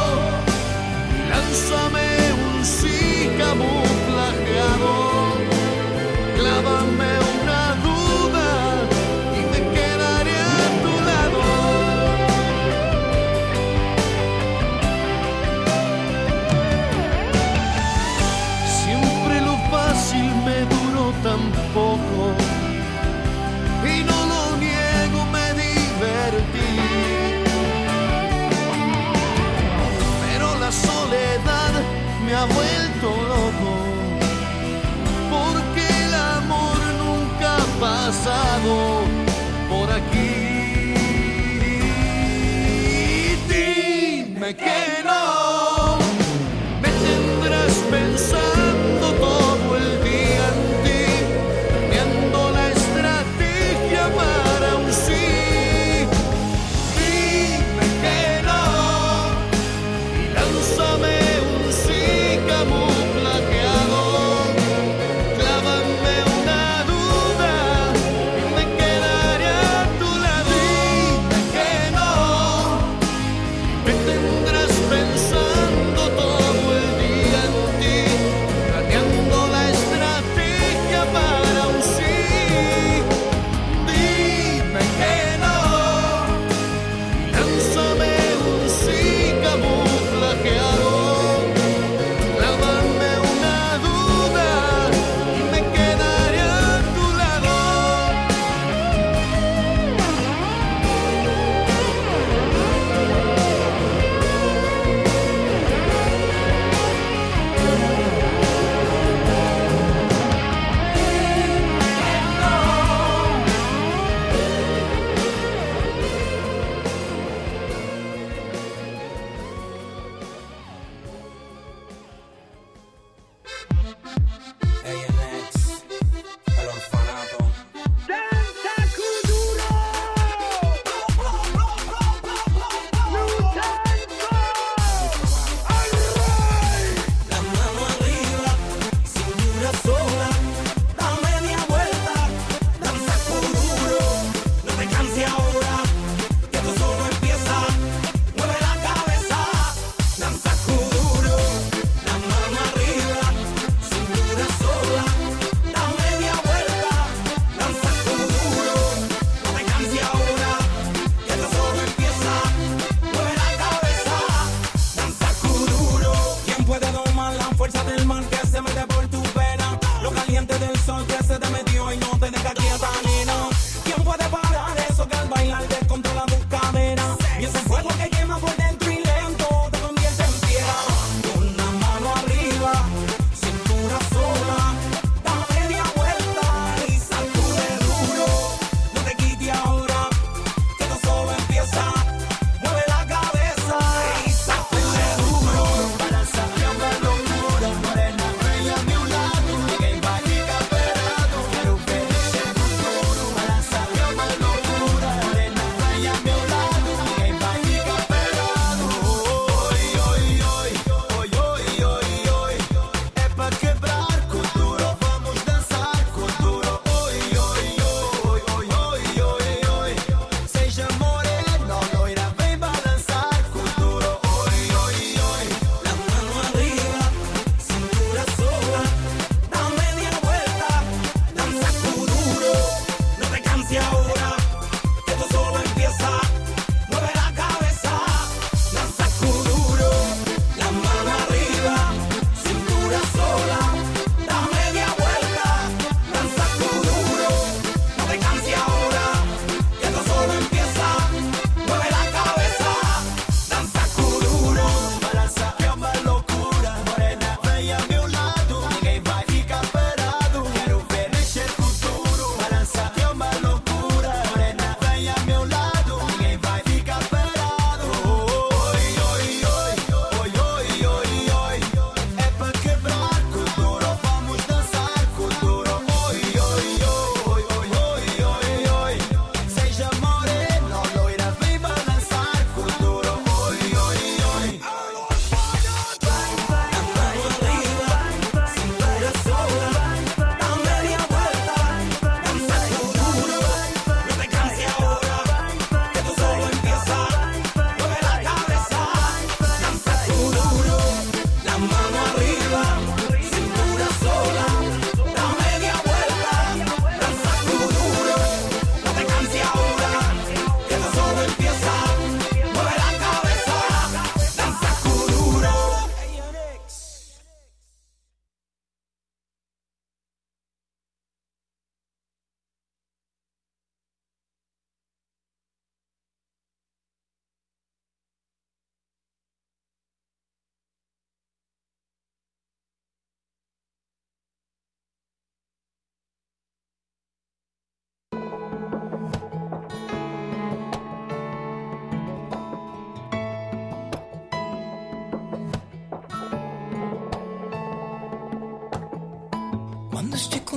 lánzame un sí camuflajeado, clávame una duda y me quedaré a tu lado. Siempre lo fácil me duró tan poco y no lo niego, me divertí. Pero la soledad me ha vuelto loco, porque el amor nunca ha pasado por aquí. Dime que no, me tendrás pensando todo el día en ti, planeando la estrategia para un sí. Dime que no y lánzame un sí camuflajeado, clávame una duda y me quedaré a tu lado. Dime que no, me tendrás pensando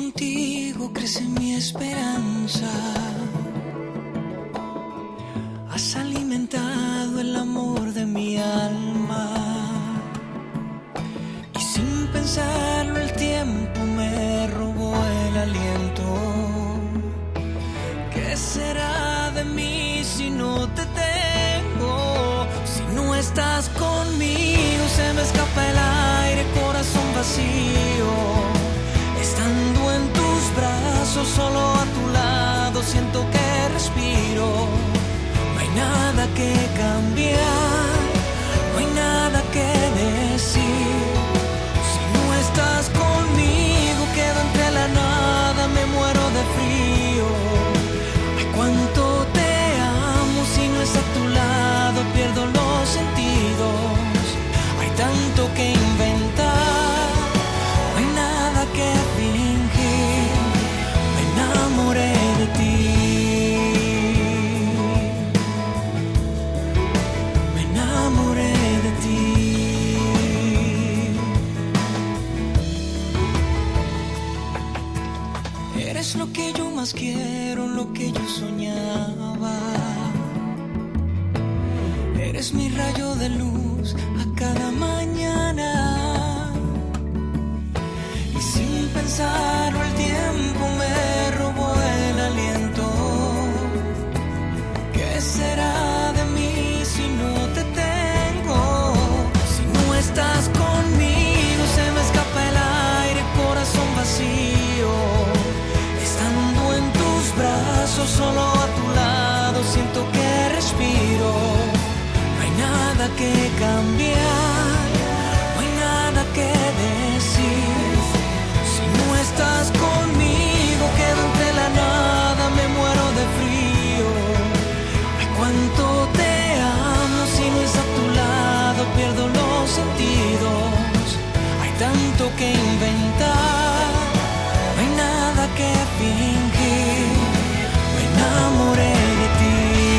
contigo crece mi esperanza. Has alimentado el amor de mi alma. Y sin pensarlo el tiempo me robó el aliento. ¿Qué será de mí si no te tengo? Si no estás conmigo se me escapa el aire, corazón vacío. Estando en tus brazos, solo a tu lado, siento que respiro. No hay nada que cambiar, no hay nada que decir. Si no estás conmigo, quedo entre la nada, me muero de frío. Ay, cuánto te amo, si no es a tu lado, pierdo los sentidos. Hay tanto que inventar, no hay nada que fingir. Me enamoré de ti. Me enamoré de ti. Eres lo que yo más quiero, lo que yo soñaba. Eres mi rayo de luz a cada mañana. Y sin pensarlo el tiempo me robó el aliento. ¿Qué será de mí si no te tengo? Si no estás conmigo se me escapa el aire, corazón vacío. Estando en tus brazos, solo a tu lado, siento que respiro. Nada que cambiar, no hay nada que decir. Si no estás conmigo, quedo entre la nada, me muero de frío. Ay, cuánto te amo, si no es a tu lado, pierdo los sentidos. Hay tanto que inventar, no hay nada que fingir. Me enamoré de ti.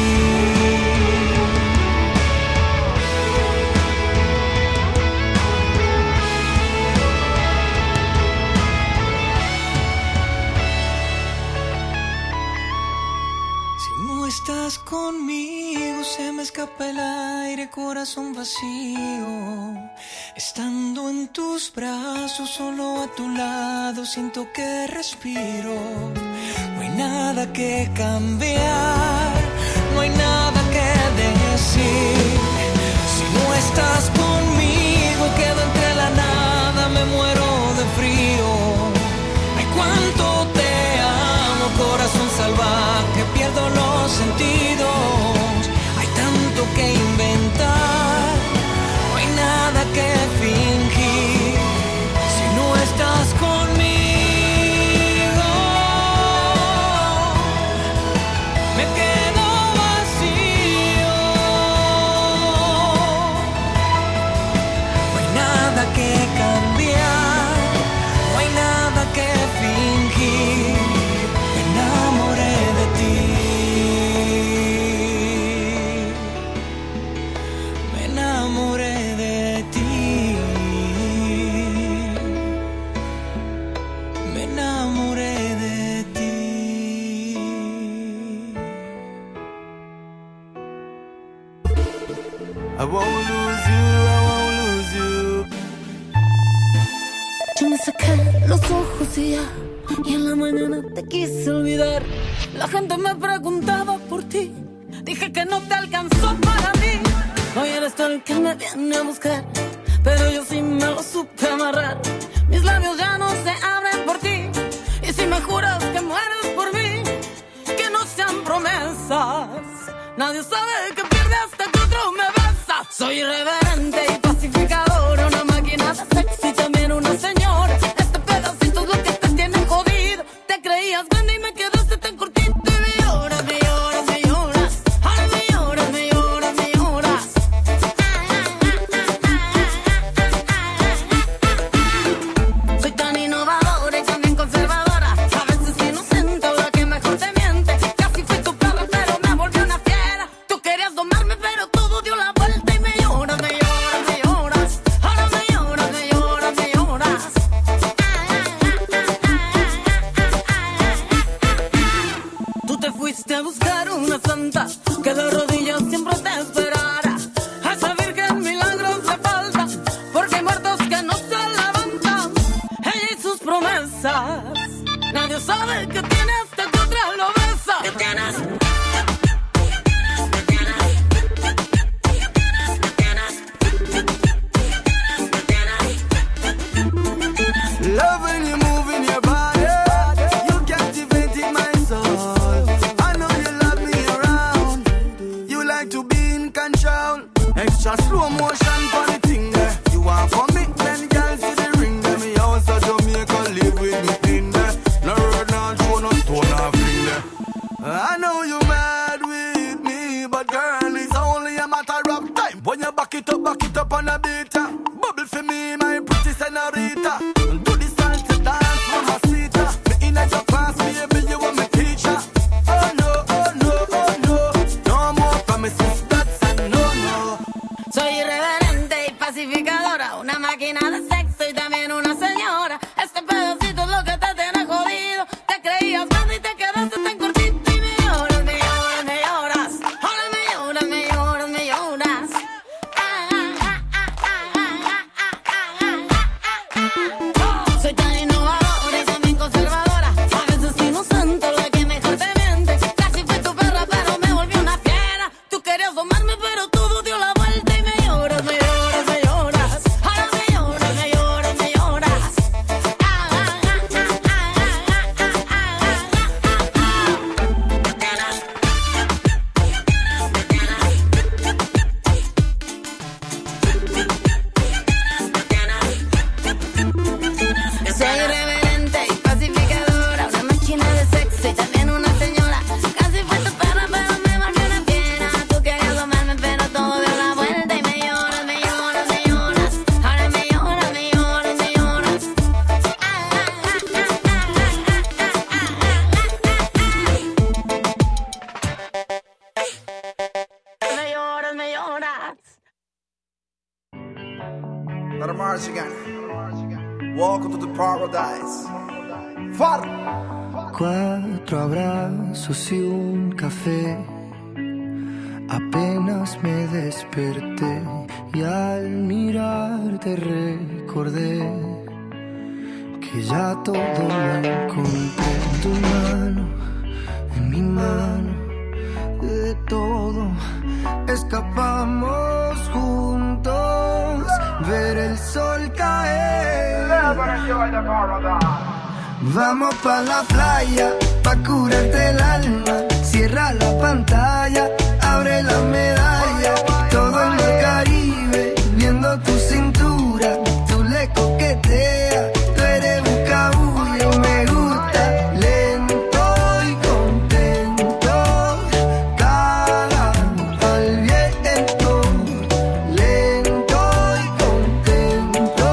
Estás conmigo, se me escapa el aire, corazón vacío. Estando en tus brazos, solo a tu lado, siento que respiro. No hay nada que cambiar, no hay nada que decir. Si no estás conmigo, quedo entre la nada, me muero de frío. Ay, cuánto te amo, corazón salvaje, pierdo los sentidos. Hay tanto que inventar, no hay nada que fingir. Si no estás conmigo, me quedo vacío. No hay nada que cambiar, no hay nada que fingir. Me enamoré de ti. Me enamoré de ti. Me enamoré de ti. I won't lose you, I won't lose you. Yo me saqué los ojos y ya, y en la mañana te quise olvidar. La gente me preguntaba por ti, dije que no te alcanzó para mí. Hoy eres tú el que me viene a buscar, pero yo sí me lo supe amarrar. Mis labios ya no se abren por ti, y si me juras que mueres por mí, que no sean promesas. Nadie sabe que pierde hasta que otro me besa. Soy irreverente y pacificadora, una máquina de sexo y también una señora. Este pedacito es lo que te tiene jodido. Te creías grande y me quedaste tan cortito. Y me lloras, me lloras, me lloras. Ahora me lloras, me lloras, me lloras. Soy tan innovadora y también conservadora. A veces inocente, ahora que mejor te miente. Casi fui tu perra, pero me volví una fiera. Tú querías domarme, pero todo dio la vuelta. Y me lloras, me lloras. ser una santa que de rodillas siempre te esperara. A esa virgen milagros le faltan, porque hay muertos que no se levantan. Ella y sus promesas, nadie sabe que tiene hasta que otra lo besa. ¿Qué tienes? Loving you, moving your body, you captivating my soul. I know you love me around, you like to be in control. Extra slow motion for the thing there. You want commitment, girl, to the ring there. Me also Jamaica live with me in there. No road, no show, no stone, no fling there. I know you mad with me, but girl, it's only a matter of time. When you back it up on a beat. Bubble for me, my pretty senorita. Do the salsa dance, mamacita. Me in a your class, baby, you want me teacher. Oh no, oh no, oh no. No more promises, that's a no. Soy irreverente y pacificadora, una máquina de sexo y también una señora. Este pedacito es lo que te tiene jodido. Te creías grande y te quedaste tan cortito. Y me lloras, me lloras, me lloras. Ahora me lloras, me lloras, me lloras. Soy tan innovadora y también conservadora. A veces inocente, la que mejor te miente. Casi fui tu perra, pero me volví una fiera. Tú querías domarme, pero todo dio la vuelta. Y me lloras, me lloras, me lloras. Ahora me lloras, me lloras, me lloras. Soy irreverente y pacificadora, una máquina de sexo y también una señora. Casi fue tu perra, pero me volví una fiera. Tú querías domarme, pero todo dio la vuelta. Y me lloras, me lloras, me lloras. Ahora me lloras, me lloras, me lloras. Me lloras, me lloras. Let her march again. Welcome to the paradise. Far. 4 abrazos y un café. Apenas me desperté y al mirarte recordé que ya todo lo encontré en tu mano, en mi mano. De todo escapamos juntos, ver el sol caer. Vamos pa' la playa, pa' curarte el alma. Cierra la pantalla, abre la medalla. Todo en el Caribe, viendo tu cintura. Tú le coqueteas, tú eres un cabullo. Me gusta lento y contento. Cara al viento, lento y contento.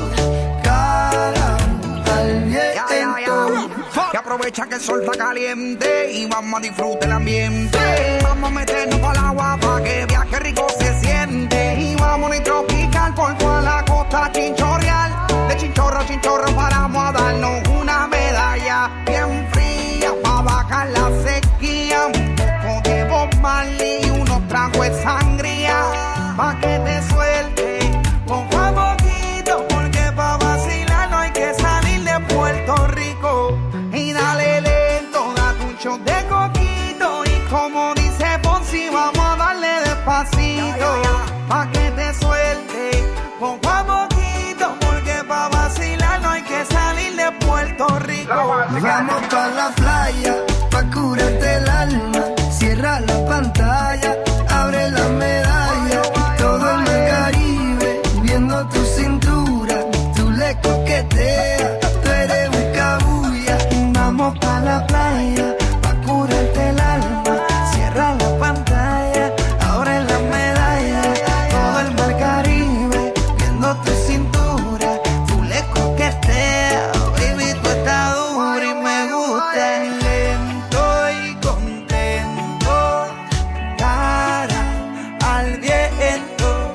Cara al viento. Y aprovecha que el sol está caliente y vamos a disfrutar el ambiente. Vamos a meternos para el agua para que viaje rico se siente. Y vamos a tropical por toda la costa chinchorreal. De chinchorro a chinchorro paramos a darnos una medalla bien fría para bajar la sequía. Un poco de Bob Marley y unos tragos de sangría pa' que te suelte poco a poquito, porque pa' vacilar no hay que salir de Puerto Rico. Y dale lento, date un shot de coquito. Y como dice Ponzi, vamos a darle despacito pa' que te suelte poco a poquito, porque pa' vacilar no hay que salir de Puerto Rico. Vamos pa' la playa, pa' curarte el alma. Cierra la pantalla, abre la medalla. Todo en el Caribe, viendo tu cintura. Tú le coqueteas, tú eres un cabulla. Vamos pa' la playa, pa' curarte el alma. Cierra la pantalla, abre la medalla. Todo el mar Caribe, viendo tu cintura. Tú le coqueteas, baby, tú estás dura y me gusta. Lento y contento, cara al viento.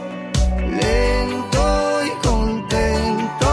Lento y contento,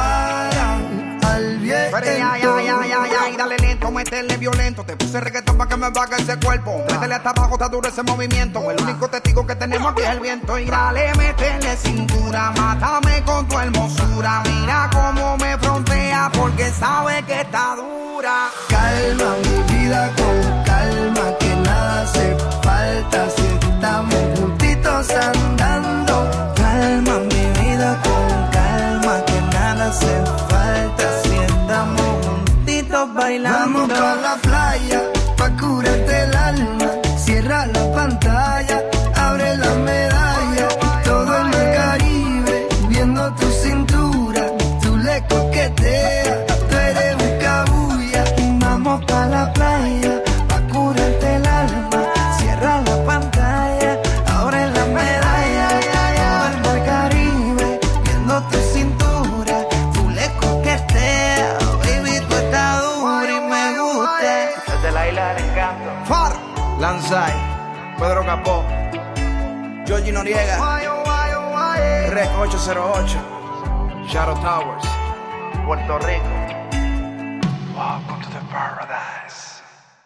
cara al viento. Pero ya, dale lento, métele violento. Te puse reggaetón pa' que que me baja ese cuerpo. Métele hasta abajo, está duro ese movimiento. El único testigo que tenemos aquí es el viento. Y dale, métele cintura, mátame con tu hermosura. Mira cómo me frontea porque sabe que está dura. Calma mi vida con calma, que nada hace falta si estamos juntitos andando. Calma mi vida con calma, que nada hace falta si estamos juntitos bailando. Vamos pa' la playa, pa' curarte el alma. Cierra la pantalla, abre la medalla. Todo el mar Caribe, viendo tu cintura. Tú le coqueteas, tú eres un cabulla. Vamos pa' la playa, pa' curarte el alma. Cierra la pantalla, abre la medalla. Todo el mar Caribe, viendo tu cintura. Tú le coqueteas, baby, tú estás dura y me gusta. Desde la isla del encanto. Far, Lanzai, Pedro Capó, Georgie Noriega, Rec 808, Shadow Towers, Puerto Rico. Welcome to the paradise.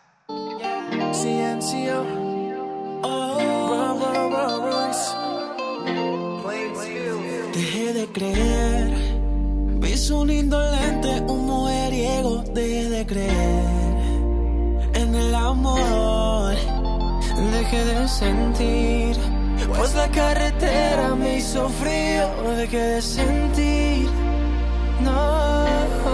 CNCO, dejé de creer, vi su lindo lente, un mujeriego. Dejé de creer en el amor, dejé de sentir, pues la carretera me hizo frío. Dejé de sentir, no.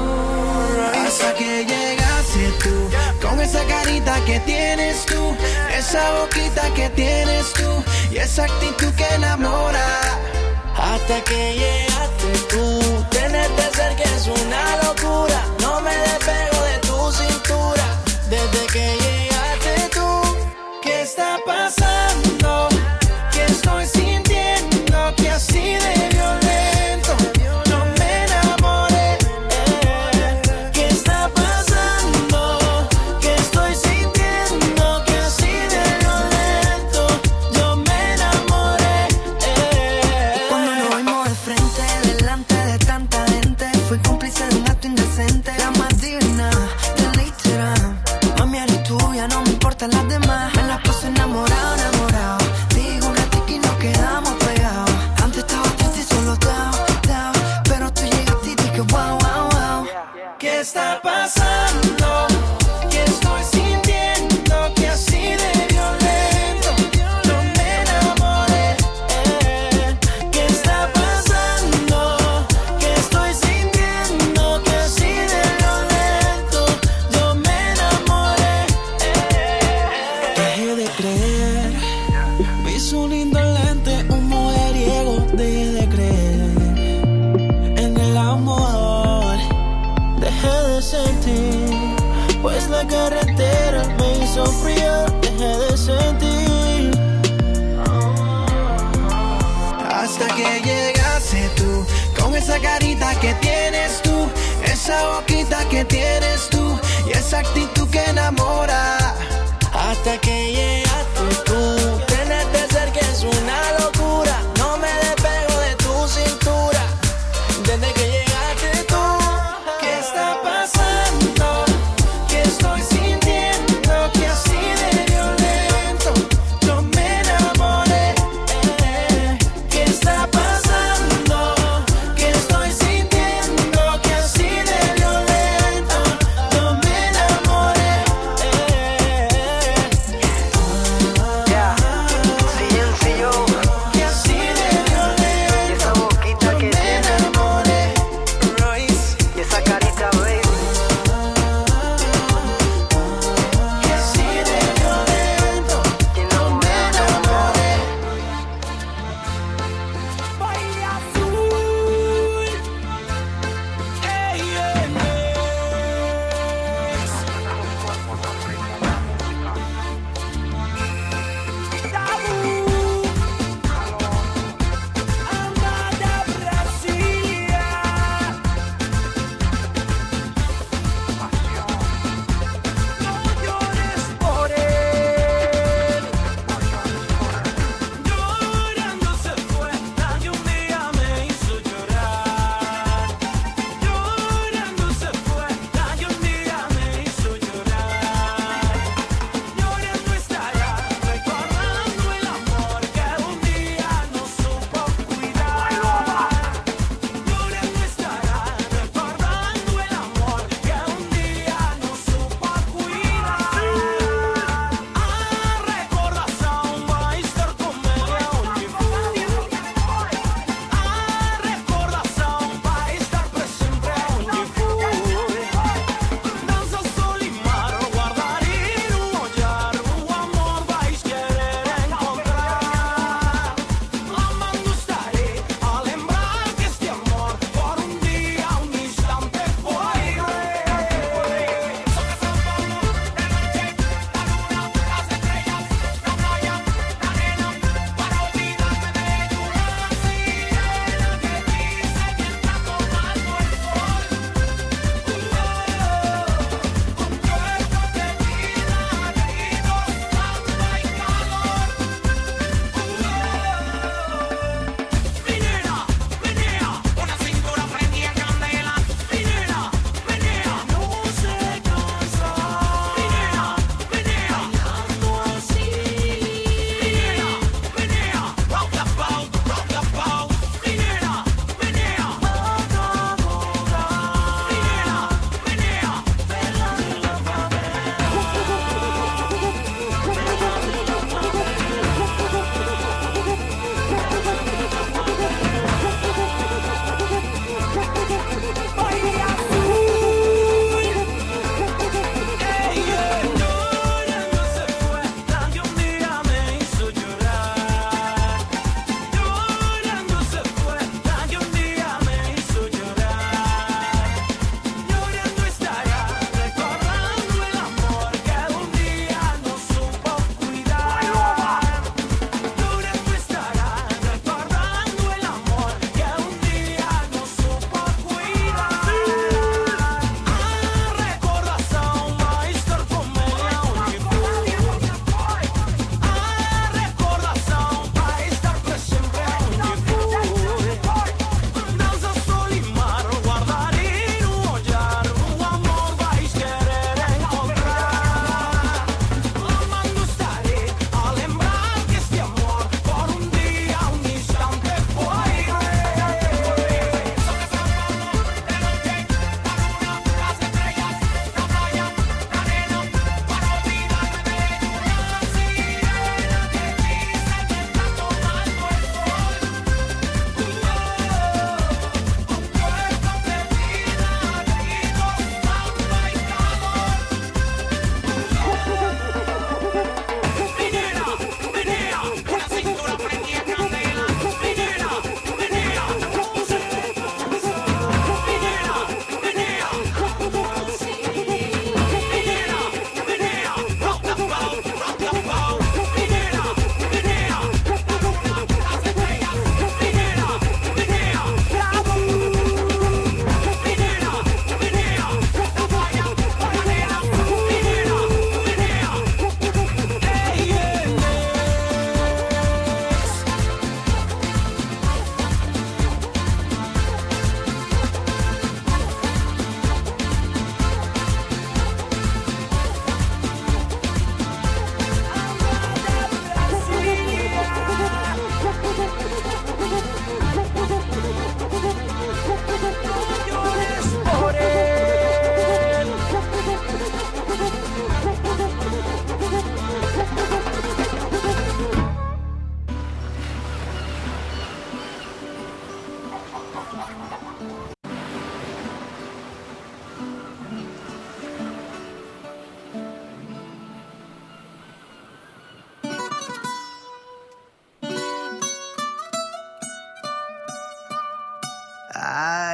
Hasta que llegaste tú, con esa carita que tienes tú, esa boquita que tienes tú, y esa actitud que enamora. Hasta que llegaste tú, tenerte cerca es una locura. No me despego de tu cintura. Desde que llegaste tú, ¿qué está pasando? ¿Qué estoy sintiendo? Que así de violento yo me enamoré. ¿Qué está pasando? ¿Qué estoy sintiendo? Que así de violento yo me enamoré. Cuando nos vimos de frente, delante de tanta gente, fui cómplice de un acto indecente. La más divina del Instagram. Mami, eres tuya, no me importan las demás. Me las paso enamorado, enamorado. Digo un ratito y nos quedamos pegados. Antes estaba triste y solo down. Pero tú llegaste y dije wow, wow, wow. ¿Qué está pasando? ¿Qué estoy sintiendo? Que así de violento yo me enamoré. ¿Qué está pasando? ¿Qué estoy sintiendo? Que así de violento yo me enamoré. Dejé de creer, vi su lindo lente, un mujeriego. Dejé de creer en el amor, dejé de sentir, pues la carretera me hizo frío. Dejé de sentir, hasta que llegaste tú, con esa carita que tienes tú, esa boquita que tienes tú, y esa actitud que enamora. Hasta que llegaste tú, tenerte cerca es una locura. No me despego de tu cintura. Desde que llegaste tú, ¿qué está pasando? ¿Qué estoy sintiendo? Que así de violento yo me enamoré. ¿Qué está pasando? ¿Qué estoy sintiendo? Que así de violento yo me enamoré.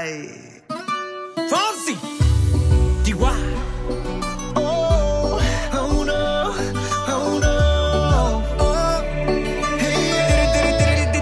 Ay. Fonsi, Chihuahua. Oh, oh no, oh no. Oh. Hey.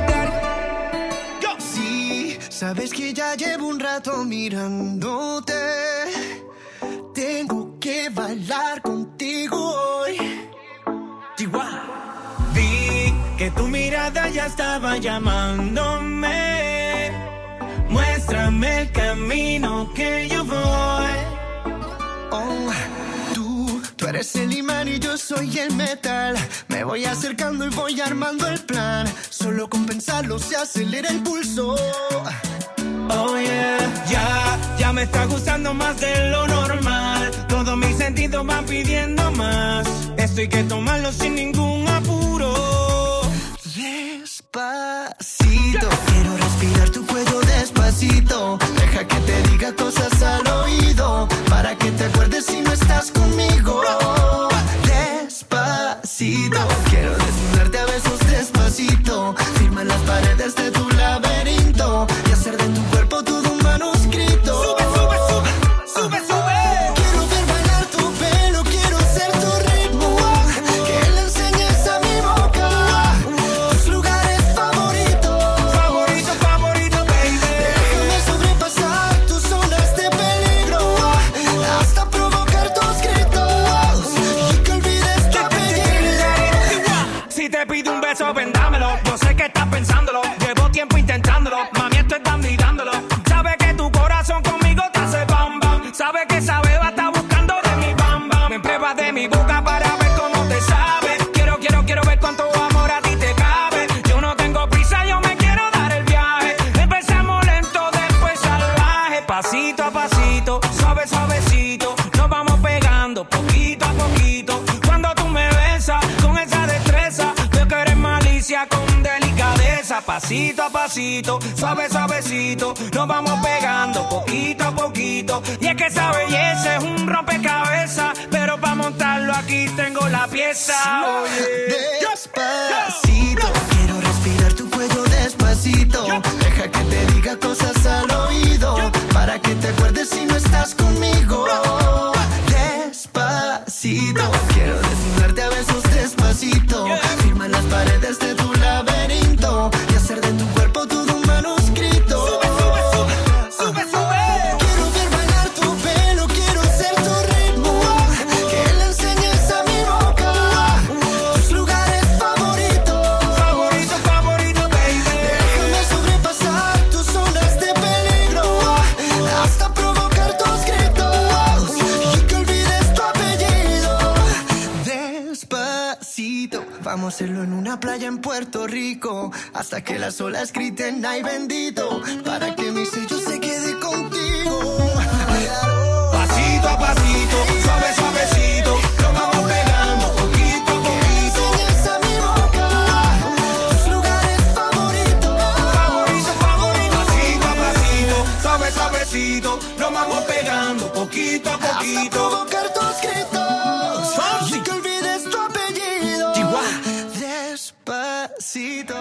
Sí, sabes que ya llevo un rato mirándote. Tengo que bailar contigo hoy. Chihuahua. Vi que tu mirada ya estaba llamándome. Muéstrame el camino que yo voy. Oh, tú eres el imán y yo soy el metal. Me voy acercando y voy armando el plan. Solo con pensarlo se acelera el pulso. Oh yeah, ya me está gustando más de lo normal. Todos mis sentidos van pidiendo más. Esto hay que tomarlo sin ningún apuro. Despacito, quiero respirar tu cuello despacito. Deja que te diga cosas al oído, para que te acuerdes si no estás conmigo. Despacito, quiero desnudarte a besos despacito. Firma las paredes de tu laberinto y hacer de tu cuerpo todo un manuscrito. Sube, sube, sube, sube, sube. Quiero ver bailar tu pelo, quiero ser tu ritmo. Que le enseñes a mi boca tus lugares favoritos. Favorito, favorito, baby. Déjame sobrepasar tus zonas de peligro hasta provocar tus gritos y que olvides tu apellido. Si te pido un beso, vendámelo. Yo sé que estás pensándolo. Llevo tiempo intentándolo. Mami, esto es dando y dándolo. Sabe que tu corazón conmigo te hace bam bam. Sabe que esa beba está buscando de mi bam bam. Me pruebas de mi boca para ver cómo te sabe. Quiero ver cuánto amor a ti te cabe. Yo no tengo prisa, yo me quiero dar el viaje. Empezamos lento, después salvaje. Pasito a pasito, suave, suavecito. Nos vamos pegando poquito a poquito. Cuando tú me besas con esa destreza, veo que eres malicia con delicadeza. Pasito a pasito, suave, suavecito. Nos vamos pegando poquito a poquito. Y es que esa belleza es un rompecabezas, pero para montarlo aquí tengo la pieza. Despacito, quiero respirar tu cuello despacito. Deja que te diga cosas al oído, para que te acuerdes si no estás conmigo. Despacito, quiero desnudarte a besos despacito. Firma las paredes de tu laberinto y hacer de tu cuerpo todo un manuscrito. Sube, sube. Quiero ver bailar tu pelo, quiero ser tu ritmo. Que le enseñes a mi boca tus lugares favoritos. Favorito, favorito, baby. Déjame sobrepasar tus zonas de peligro hasta provocar tus gritos y que olvides tu apellido. Despacito, vamos a hacerlo en una playa en Puerto Rico hasta que las olas griten ay bendito, para que mi sello se quede contigo. Pasito a pasito, suave, suavecito. Nos vamos pegando poquito a poquito. Enseñas a mi boca tus lugares favoritos. Favorito, favorito. Pasito a pasito, suave, suavecito. Nos vamos pegando poquito a Hasta poquito. provocar tus gritos y que olvides tu apellido. Chihuahua. Despacito.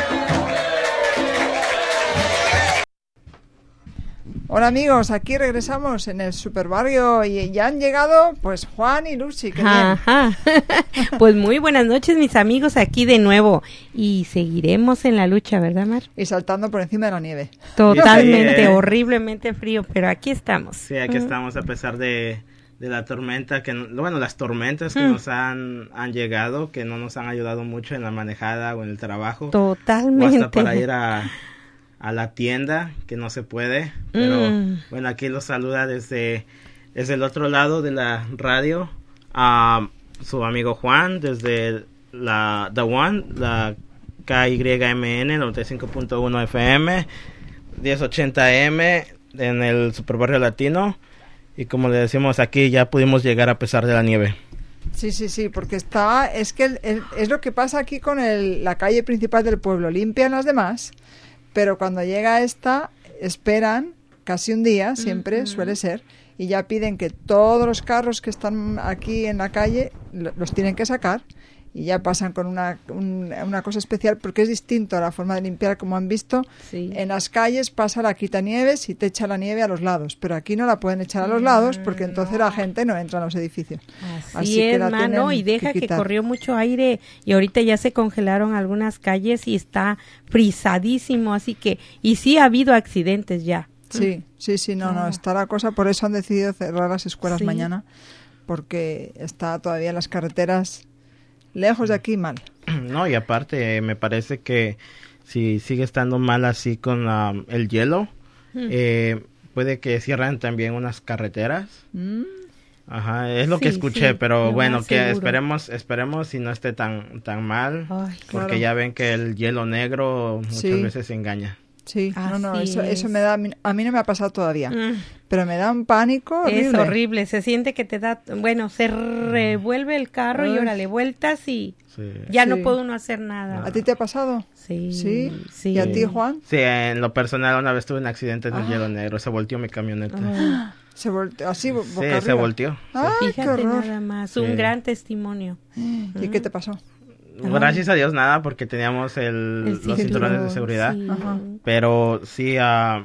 Hola amigos, aquí regresamos en el Superbarrio y ya han llegado pues Juan y Lucy. ¡Qué bien! Ajá. Pues muy buenas noches mis amigos, aquí de nuevo y seguiremos en la lucha, ¿verdad, Mar? Y saltando por encima de la nieve. Totalmente, horriblemente frío, pero aquí estamos. Sí, aquí estamos a pesar de la tormenta, las tormentas que nos han llegado, que no nos han ayudado mucho en la manejada o en el trabajo. Totalmente. O hasta para ir a la tienda, que no se puede. Pero bueno, aquí los saluda desde el otro lado de la radio a su amigo Juan, desde The One, la KYMN 95.1 FM, 1080M en el Superbarrio Latino. Y como le decimos, aquí ya pudimos llegar a pesar de la nieve. Sí, porque es lo que pasa aquí con la calle principal del pueblo. Limpian las demás, pero cuando llega esta, esperan casi un día, siempre suele ser, y ya piden que todos los carros que están aquí en la calle los tienen que sacar y ya pasan con una cosa especial porque es distinto a la forma de limpiar, como han visto. En las calles pasa la quitanieves y te echa la nieve a los lados, pero aquí no la pueden echar a los lados porque entonces la gente no entra en los edificios. Así es, mano, y deja que corrió mucho aire y ahorita ya se congelaron algunas calles y está frisadísimo, así que, y sí ha habido accidentes ya. Sí, no, está la cosa, por eso han decidido cerrar las escuelas mañana, porque está todavía las carreteras lejos de aquí mal. No, y aparte me parece que si sigue estando mal así con el hielo, puede que cierren también unas carreteras. Ajá, es lo que escuché, pero bueno, que esperemos y no esté tan mal. Ay, porque claro. ya ven que el hielo negro muchas veces engaña. Sí, eso me da, a mí no me ha pasado todavía, pero me da un pánico horrible. Es horrible, se siente que te da, bueno, se revuelve el carro y órale, vueltas y ya no puede uno hacer nada. ¿A ti te ha pasado? Sí. ¿Y a ti, Juan? Sí, en lo personal una vez tuve un accidente en el hielo negro, se volteó mi camioneta. Se volteó, así, boca arriba. Se volteó. Fíjate nada más, un gran testimonio. ¿Y qué te pasó? Gracias a Dios nada, porque teníamos los cinturones de seguridad. Pero sí,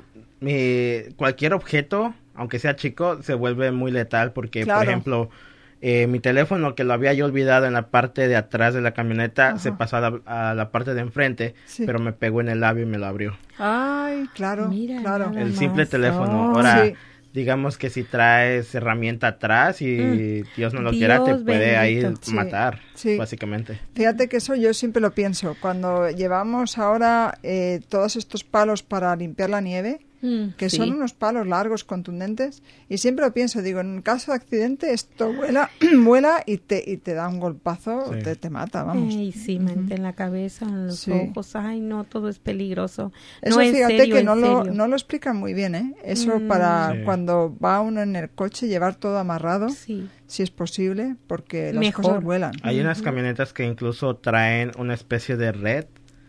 cualquier objeto, aunque sea chico, se vuelve muy letal porque, por ejemplo, mi teléfono, que lo había yo olvidado en la parte de atrás de la camioneta, se pasó a la parte de enfrente, pero me pegó en el labio y me lo abrió. Ay, claro, claro. El simple teléfono. Ahora, digamos que si traes herramienta atrás y Dios no lo quiera, te puede ahí matar, básicamente. Fíjate que eso yo siempre lo pienso. Cuando llevamos ahora todos estos palos para limpiar la nieve, que son unos palos largos, contundentes, y siempre lo pienso, digo, en caso de accidente esto vuela y te da un golpazo, te mata, vamos. Mente en la cabeza, en los ojos, ay no, todo es peligroso. Eso no, fíjate serio, que no lo explican muy bien, ¿eh? Eso para cuando va uno en el coche, llevar todo amarrado, si es posible, porque las cosas vuelan. Hay unas camionetas que incluso traen una especie de red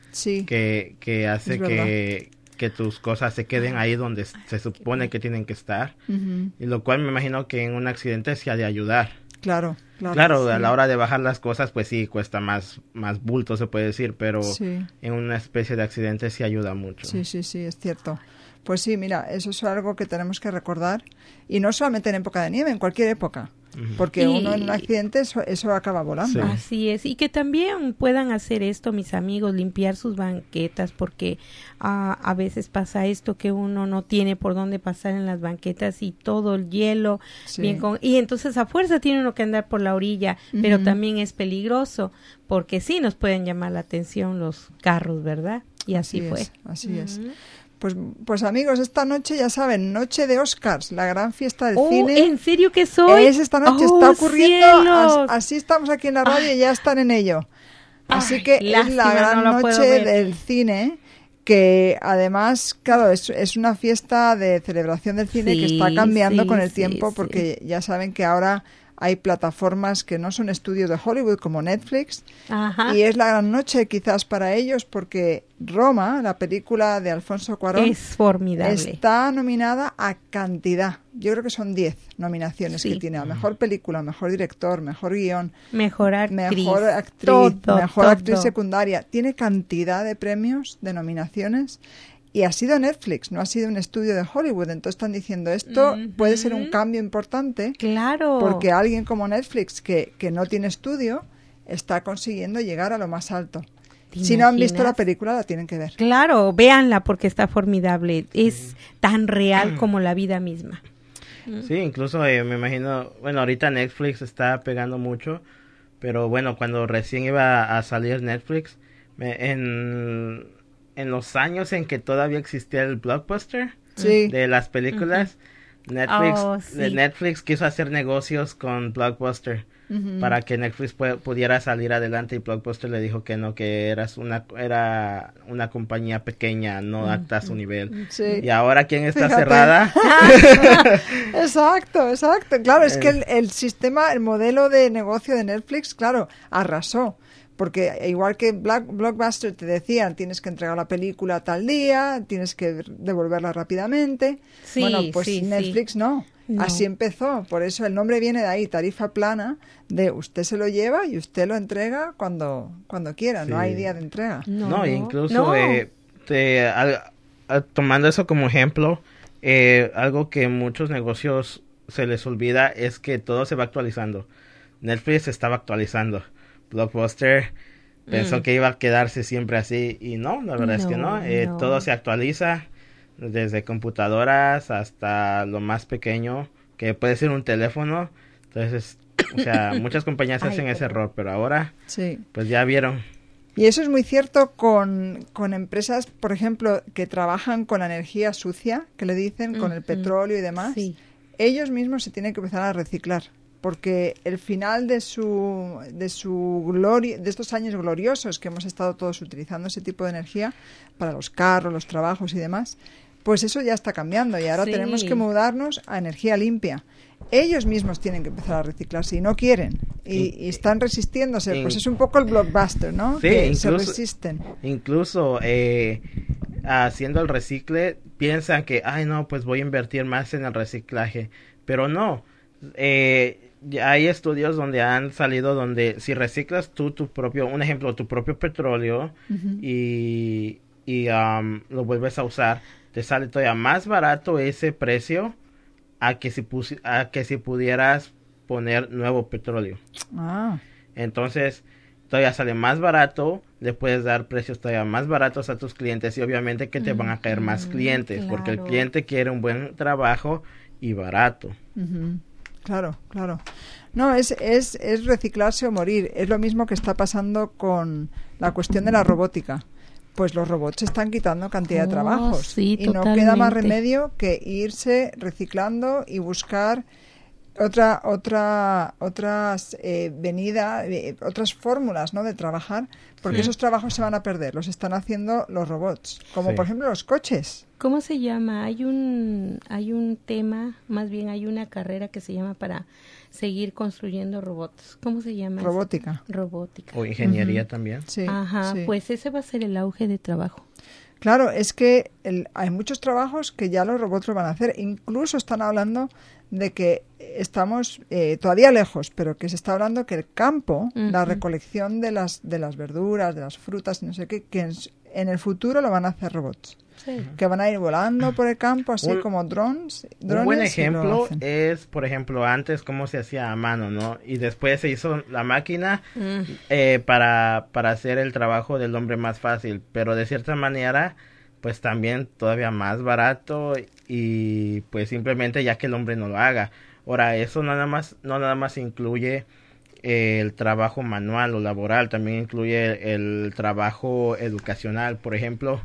que hace que tus cosas se queden ahí donde se supone que tienen que estar, y lo cual me imagino que en un accidente se ha de ayudar. Claro, a la hora de bajar las cosas, pues sí, cuesta más bulto, se puede decir, pero en una especie de accidente sí ayuda mucho. Sí, es cierto. Pues sí, mira, eso es algo que tenemos que recordar, y no solamente en época de nieve, en cualquier época. Porque uno en un accidente eso acaba volando. Así es, y que también puedan hacer esto, mis amigos, limpiar sus banquetas, porque a veces pasa esto que uno no tiene por dónde pasar en las banquetas y todo el hielo, y entonces a fuerza tiene uno que andar por la orilla, pero también es peligroso, porque sí nos pueden llamar la atención los carros, ¿verdad? Y así fue. Así es. Pues amigos, esta noche ya saben, noche de Oscars, la gran fiesta del cine. ¿En serio que soy? Es esta noche, está ocurriendo, así estamos aquí en la radio y ya están en ello. Así que es la gran noche del cine, que además, claro, es una fiesta de celebración del cine que está cambiando con el tiempo, porque ya saben que ahora hay plataformas que no son estudios de Hollywood como Netflix, y es la gran noche quizás para ellos porque Roma, la película de Alfonso Cuarón, es formidable. Está nominada a cantidad. Yo creo que son 10 nominaciones que tiene a mejor película, mejor director, mejor guión, mejor actriz, mejor actriz secundaria. Tiene cantidad de premios, de nominaciones. Y ha sido Netflix, no ha sido un estudio de Hollywood. Entonces están diciendo, esto puede ser un cambio importante. Claro. Porque alguien como Netflix, que no tiene estudio, está consiguiendo llegar a lo más alto. Si no han visto la película, la tienen que ver. Claro, véanla porque está formidable. Es tan real como la vida misma. Sí, incluso me imagino, bueno, ahorita Netflix está pegando mucho, pero bueno, cuando recién iba a salir Netflix, en los años en que todavía existía el Blockbuster de las películas, Netflix quiso hacer negocios con Blockbuster para que Netflix pudiera salir adelante, y Blockbuster le dijo que no, que era una compañía pequeña, no apta a su nivel. Y ahora, ¿quién está cerrada? Exacto. Claro, es que el sistema, el modelo de negocio de Netflix, claro, arrasó. Porque igual que Blockbuster te decían, tienes que entregar la película tal día, tienes que devolverla rápidamente. Bueno, pues Netflix no. No. Así empezó, por eso el nombre viene de ahí, tarifa plana, de usted se lo lleva y usted lo entrega cuando quiera, Sí. no hay día de entrega. No, incluso tomando eso como ejemplo, algo que muchos negocios se les olvida es que todo se va actualizando. Netflix se estaba actualizando. Blockbuster pensó que iba a quedarse siempre así y no, la verdad es que no. Todo se actualiza, desde computadoras hasta lo más pequeño, que puede ser un teléfono. Entonces, o sea, muchas compañías hacen ese error, pero ahora, pues ya vieron. Y eso es muy cierto con empresas, por ejemplo, que trabajan con la energía sucia, que le dicen, con el petróleo y demás. Sí. Ellos mismos se tienen que empezar a reciclar, porque el final de su gloria, de estos años gloriosos que hemos estado todos utilizando ese tipo de energía para los carros, los trabajos y demás, pues eso ya está cambiando y ahora tenemos que mudarnos a energía limpia. Ellos mismos tienen que empezar a reciclarse y no quieren y están resistiéndose, pues es un poco el blockbuster, ¿no? Sí, que incluso, se resisten. Incluso haciendo el recicle piensan que, ay no, pues voy a invertir más en el reciclaje, pero no. Hay estudios donde han salido donde si reciclas tú tu propio, un ejemplo, tu propio petróleo y lo vuelves a usar, te sale todavía más barato ese precio a que si pudieras poner nuevo petróleo. Entonces todavía sale más barato, le puedes dar precios todavía más baratos a tus clientes y obviamente que te van a caer más clientes, porque el cliente quiere un buen trabajo y barato. Claro. No, es reciclarse o morir. Es lo mismo que está pasando con la cuestión de la robótica. Pues los robots están quitando cantidad de trabajos y totalmente. No queda más remedio que irse reciclando y buscar otras fórmulas, ¿no?, de trabajar, porque esos trabajos se van a perder, los están haciendo los robots, como por ejemplo los coches. ¿Cómo se llama? Hay un tema, más bien hay una carrera que se llama para seguir construyendo robots. ¿Cómo se llama? Robótica. Robótica. O ingeniería también. Sí, Ajá, sí. pues ese va a ser el auge de trabajo. Claro, es que hay muchos trabajos que ya los robots lo van a hacer. Incluso están hablando de que estamos todavía lejos, pero que se está hablando que el campo, la recolección de las verduras, de las frutas, no sé qué, que en el futuro lo van a hacer robots. Sí. Que van a ir volando por el campo, así como drones. Un buen ejemplo es, por ejemplo, antes cómo se hacía a mano, ¿no? Y después se hizo la máquina para hacer el trabajo del hombre más fácil, pero de cierta manera, pues también todavía más barato y pues simplemente ya que el hombre no lo haga. Ahora, eso no nada más incluye el trabajo manual o laboral, también incluye el trabajo educacional, por ejemplo.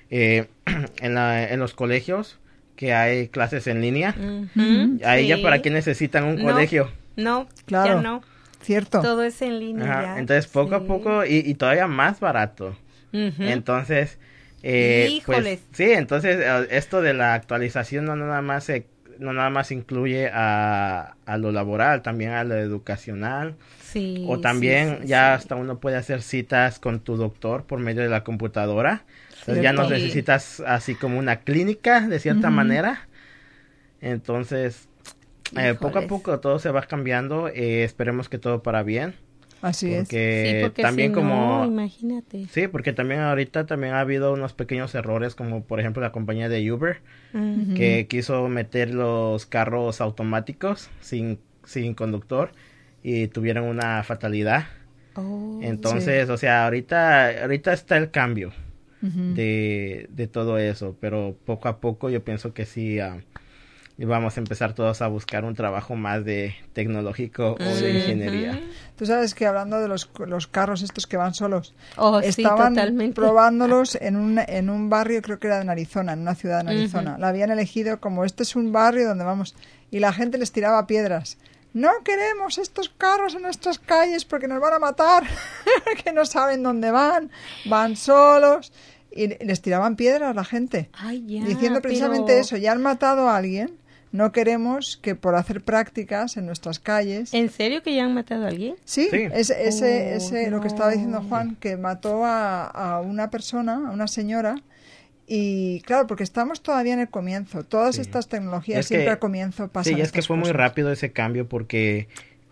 En los colegios que hay clases en línea, ahí ya para qué necesitan un colegio. No, claro, ya no. Cierto. Todo es en línea. Ya. Entonces poco a poco y todavía más barato. Entonces, híjoles. Pues, sí, entonces esto de la actualización no nada más incluye a lo laboral, también a lo educacional. Sí, o también hasta uno puede hacer citas con tu doctor por medio de la computadora. Entonces ya no necesitas así como una clínica de cierta manera. Entonces, poco a poco todo se va cambiando. Esperemos que todo para bien. Así es. Sí, porque también si no, imagínate. Sí, porque también ahorita ha habido unos pequeños errores, como por ejemplo la compañía de Uber, que quiso meter los carros automáticos sin conductor y tuvieron una fatalidad. Entonces, o sea, ahorita está el cambio de todo eso, pero poco a poco yo pienso que sí vamos a empezar todos a buscar un trabajo más de tecnológico o de ingeniería. Tú sabes que hablando de los carros estos que van solos, estaban probándolos en un barrio, creo que era en Arizona, en una ciudad en Arizona. La habían elegido como este es un barrio donde vamos, y la gente les tiraba piedras. No queremos estos carros en nuestras calles porque nos van a matar, que no saben dónde van solos. Y les tiraban piedras a la gente, diciendo precisamente eso, ya han matado a alguien, no queremos que por hacer prácticas en nuestras calles... ¿En serio que ya han matado a alguien? Sí. Ese lo que estaba diciendo Juan, que mató a una persona, a una señora, Y claro, porque estamos todavía en el comienzo. Todas estas tecnologías siempre al comienzo pasan. Sí, es que fue muy rápido ese cambio porque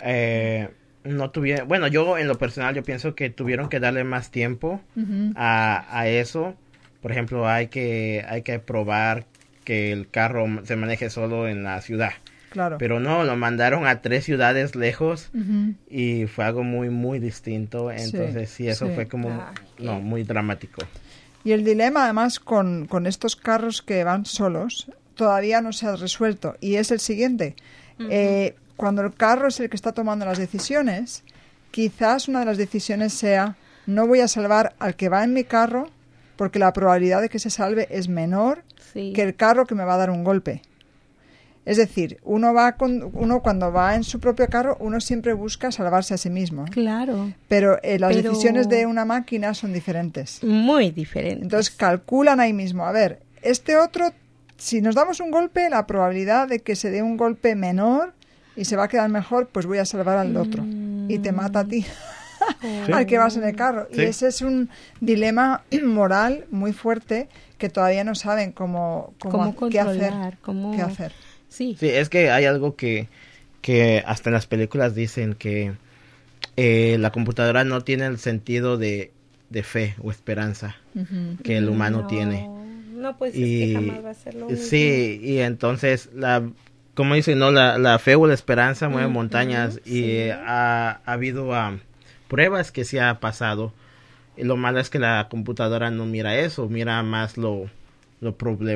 no tuvieron... Bueno, yo en lo personal yo pienso que tuvieron que darle más tiempo a eso. Por ejemplo, hay que probar que el carro se maneje solo en la ciudad. Claro. Pero no, lo mandaron a 3 ciudades lejos y fue algo muy, muy distinto. Entonces sí, eso fue como muy dramático. Y el dilema además con estos carros que van solos todavía no se ha resuelto y es el siguiente. Cuando el carro es el que está tomando las decisiones, quizás una de las decisiones sea no voy a salvar al que va en mi carro porque la probabilidad de que se salve es menor que el carro que me va a dar un golpe. Es decir, uno cuando va en su propio carro, uno siempre busca salvarse a sí mismo. Claro. Pero las decisiones de una máquina son diferentes. Muy diferentes. Entonces calculan ahí mismo, a ver, este otro, si nos damos un golpe, la probabilidad de que se dé un golpe menor y se va a quedar mejor, pues voy a salvar al otro. Y te mata a ti, al que vas en el carro. Sí. Y ese es un moral muy fuerte que todavía no saben cómo qué hacer. Sí, es que hay algo que hasta en las películas dicen que la computadora no tiene el sentido de fe o esperanza que el humano tiene. No, pues es que jamás va a ser lo mismo. Sí, y entonces, como dicen, ¿no? La fe o la esperanza mueve montañas y ha habido pruebas que sí ha pasado. Y lo malo es que la computadora no mira eso, mira más la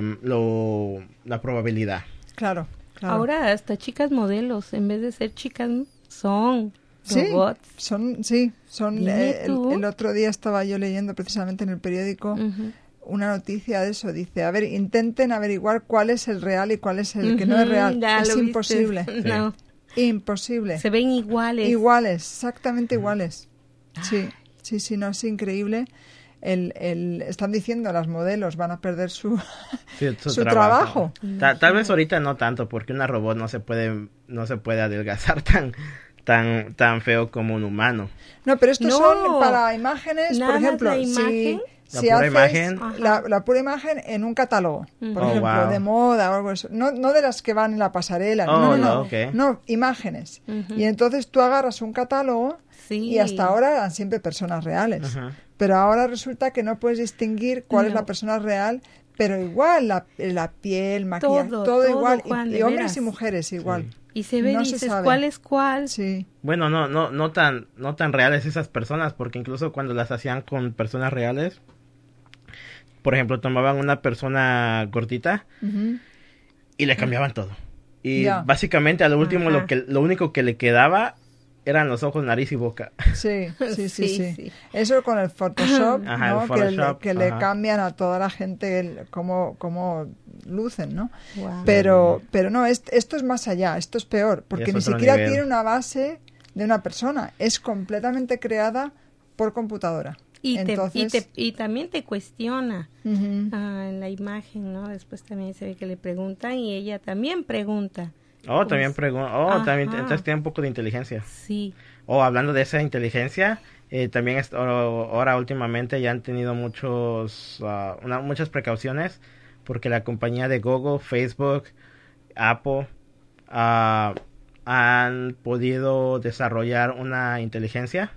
probabilidad. Claro. Ahora hasta chicas modelos, en vez de ser chicas, son robots. Son. El otro día estaba yo leyendo precisamente en el periódico una noticia de eso. Dice, a ver, intenten averiguar cuál es el real y cuál es el que no es real. Es imposible. No. Imposible. Se ven iguales. Iguales, exactamente iguales. Sí, no, es increíble. Están diciendo las modelos van a perder su trabajo. Tal vez ahorita no tanto porque una robot no se puede adelgazar tan feo como un humano. No, pero estos son para imágenes, por ejemplo, si haces la pura imagen en un catálogo, por ejemplo, de moda o algo así, no de las que van en la pasarela, no, imágenes. Y entonces tú agarras un catálogo y hasta ahora eran siempre personas reales. Pero ahora resulta que no puedes distinguir cuál es la persona real, pero igual la piel, maquillaje, todo igual, y hombres y mujeres igual. Sí. Y se ve, dices, ¿cuál es cuál? Sí. Bueno, no tan reales esas personas, porque incluso cuando las hacían con personas reales, por ejemplo, tomaban una persona gordita y le cambiaban todo. Y básicamente a lo último lo único que le quedaba eran los ojos, nariz y boca. Sí. Eso con el Photoshop, ¿no? El Photoshop, que le cambian a toda la gente cómo lucen, ¿no? Wow. Pero no, esto es más allá, esto es peor, porque ni siquiera tiene una base de una persona, es completamente creada por computadora. Y también te cuestiona en la imagen, ¿no? Después también se ve que le preguntan y ella también pregunta. También pregunta. También entonces tiene un poco de inteligencia. Sí. Hablando de esa inteligencia, también ahora últimamente ya han tenido muchas precauciones porque la compañía de Google, Facebook, Apple han podido desarrollar una inteligencia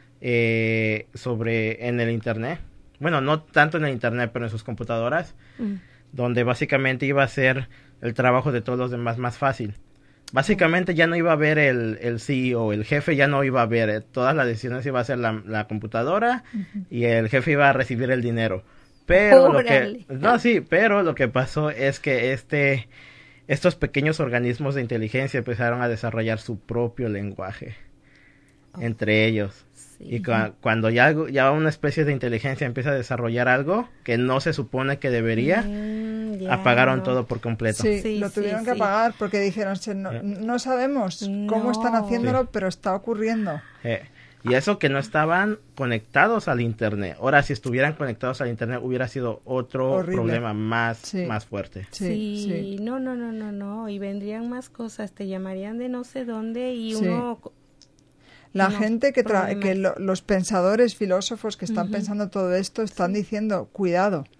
en el internet. Bueno, no tanto en el internet, pero en sus computadoras, donde básicamente iba a ser el trabajo de todos los demás más fácil. Básicamente ya no iba a ver el CEO, el jefe ya no iba a ver, todas las decisiones iba a hacer la computadora y el jefe iba a recibir el dinero. Pero lo que pasó es que estos pequeños organismos de inteligencia empezaron a desarrollar su propio lenguaje entre ellos. Y cuando ya una especie de inteligencia empieza a desarrollar algo que no se supone que debería, apagaron todo por completo. Sí, lo tuvieron que apagar porque dijeron, no sabemos cómo están haciéndolo, pero está ocurriendo. Y eso que no estaban conectados al internet. Ahora, si estuvieran conectados al internet, hubiera sido otro problema más fuerte. Sí. No. Y vendrían más cosas, te llamarían de no sé dónde y uno... La gente los pensadores, filósofos que están pensando todo esto están diciendo, cuidado,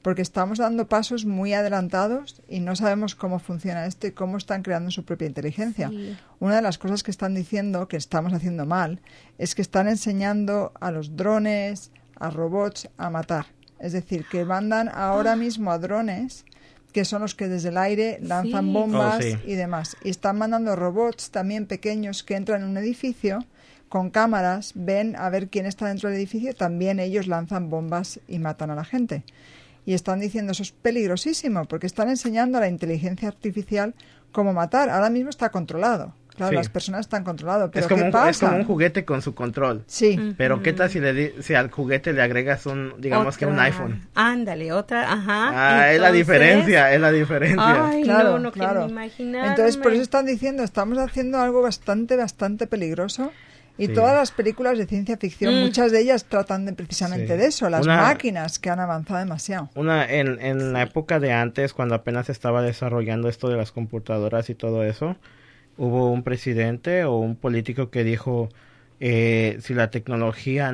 porque estamos dando pasos muy adelantados y no sabemos cómo funciona esto y cómo están creando su propia inteligencia. Sí. Una de las cosas que están diciendo que estamos haciendo mal es que están enseñando a los drones, a robots, a matar. Es decir, que mandan ahora mismo a drones, que son los que desde el aire lanzan bombas y demás. Y están mandando robots también pequeños que entran en un edificio con cámaras, ven a ver quién está dentro del edificio, también ellos lanzan bombas y matan a la gente. Y están diciendo, eso es peligrosísimo, porque están enseñando a la inteligencia artificial cómo matar. Ahora mismo está controlado. Claro, las personas están controladas, pero ¿qué pasa? Es como un juguete con su control. Sí. Pero ¿qué tal si al juguete le agregas un iPhone? Ándale, otra, ajá. Entonces, es la diferencia. Ay, claro, no quiero imaginarme. Entonces, por eso están diciendo, estamos haciendo algo bastante peligroso. Y todas las películas de ciencia ficción, muchas de ellas tratan precisamente de eso, las máquinas que han avanzado demasiado. En la época de antes, cuando apenas estaba desarrollando esto de las computadoras y todo eso, hubo un presidente o un político que dijo, si la tecnología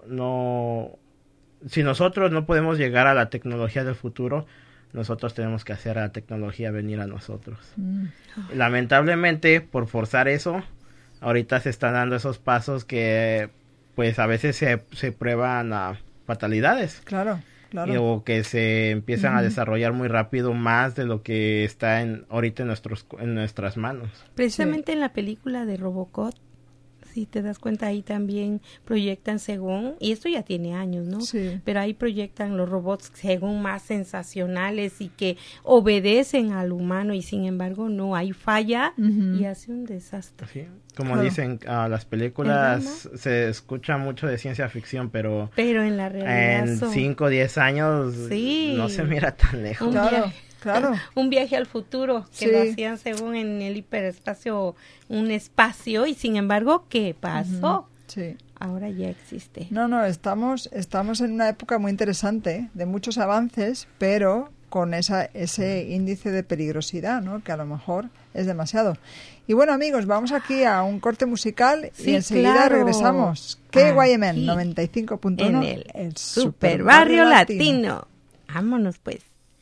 si nosotros no podemos llegar a la tecnología del futuro, nosotros tenemos que hacer a la tecnología venir a nosotros. Lamentablemente, por forzar eso, ahorita se están dando esos pasos que pues a veces se prueban a fatalidades. Claro. O que se empiezan a desarrollar muy rápido, más de lo que está ahorita en nuestras manos. Precisamente en la película de Robocop, si te das cuenta, ahí también proyectan según, y esto ya tiene años, ¿no? Sí. Pero ahí proyectan los robots según más sensacionales y que obedecen al humano, y sin embargo no hay falla y hace un desastre. Sí. Como dicen, las películas se escucha mucho de ciencia ficción, pero en la realidad en 5 o 10 años no se mira tan lejos. Claro. Un viaje al futuro que lo hacían según en el hiperespacio, un espacio, y sin embargo, ¿qué pasó? Sí. Ahora ya existe. No, estamos en una época muy interesante, de muchos avances, pero con ese índice de peligrosidad, ¿no? Que a lo mejor es demasiado. Y bueno, amigos, vamos aquí a un corte musical y enseguida regresamos. KYMN 95.1 en el Super Barrio Latino. Vámonos pues.